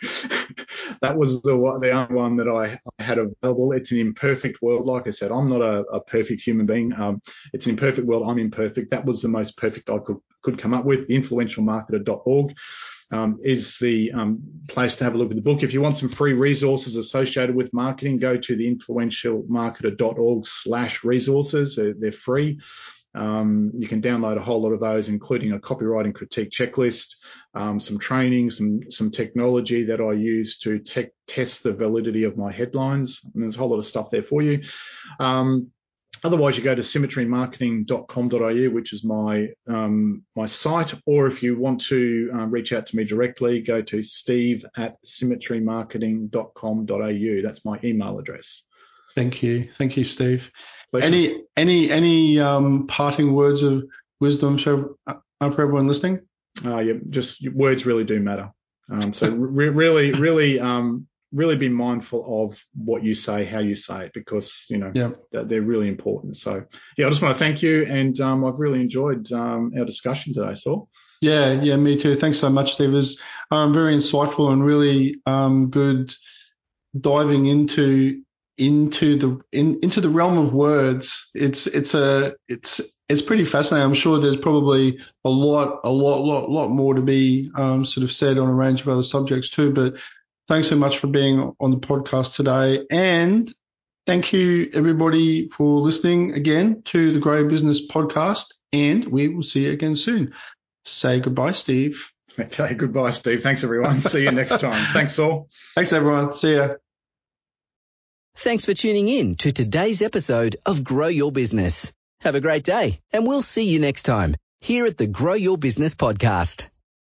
that was the the only one that I, I had available. It's an imperfect world. Like I said, I'm not a, a perfect human being. Um, it's an imperfect world. I'm imperfect. That was the most perfect I could, could come up with. The influential marketer dot org um, is the um, place to have a look at the book. If you want some free resources associated with marketing, go to the influential marketer dot org slash resources. They're, they're free. Um, you can download a whole lot of those, including a copywriting critique checklist, um, some training, some some technology that I use to te- test the validity of my headlines. And there's a whole lot of stuff there for you. Um, otherwise, you go to symmetry marketing dot com dot a u, which is my um, my site. Or if you want to um, reach out to me directly, go to steve at symmetry marketing dot com dot a u. That's my email address. Thank you. Thank you, Steve. Pleasure. Any any any um, parting words of wisdom for, uh, for everyone listening? Uh, yeah, just words really do matter. Um, so re- really, really, um, really be mindful of what you say, how you say it, because you know yeah. they're really important. So yeah, I just want to thank you, and um, I've really enjoyed um, our discussion today, Saul. Yeah, yeah, me too. Thanks so much, Steve. It was um, very insightful and really um, good diving into. into the in, into the realm of words. It's it's a it's it's pretty fascinating. I'm sure there's probably a lot a lot lot lot more to be um, sort of said on a range of other subjects too. But thanks so much for being on the podcast today, and thank you everybody for listening again to the Grow Business Podcast. And we will see you again soon. Say goodbye, Steve. Okay, goodbye, Steve. Thanks, everyone. See you next time. Thanks, Saul. Thanks, everyone. See ya. Thanks for tuning in to today's episode of Grow Your Business. Have a great day, and we'll see you next time here at the Grow Your Business podcast.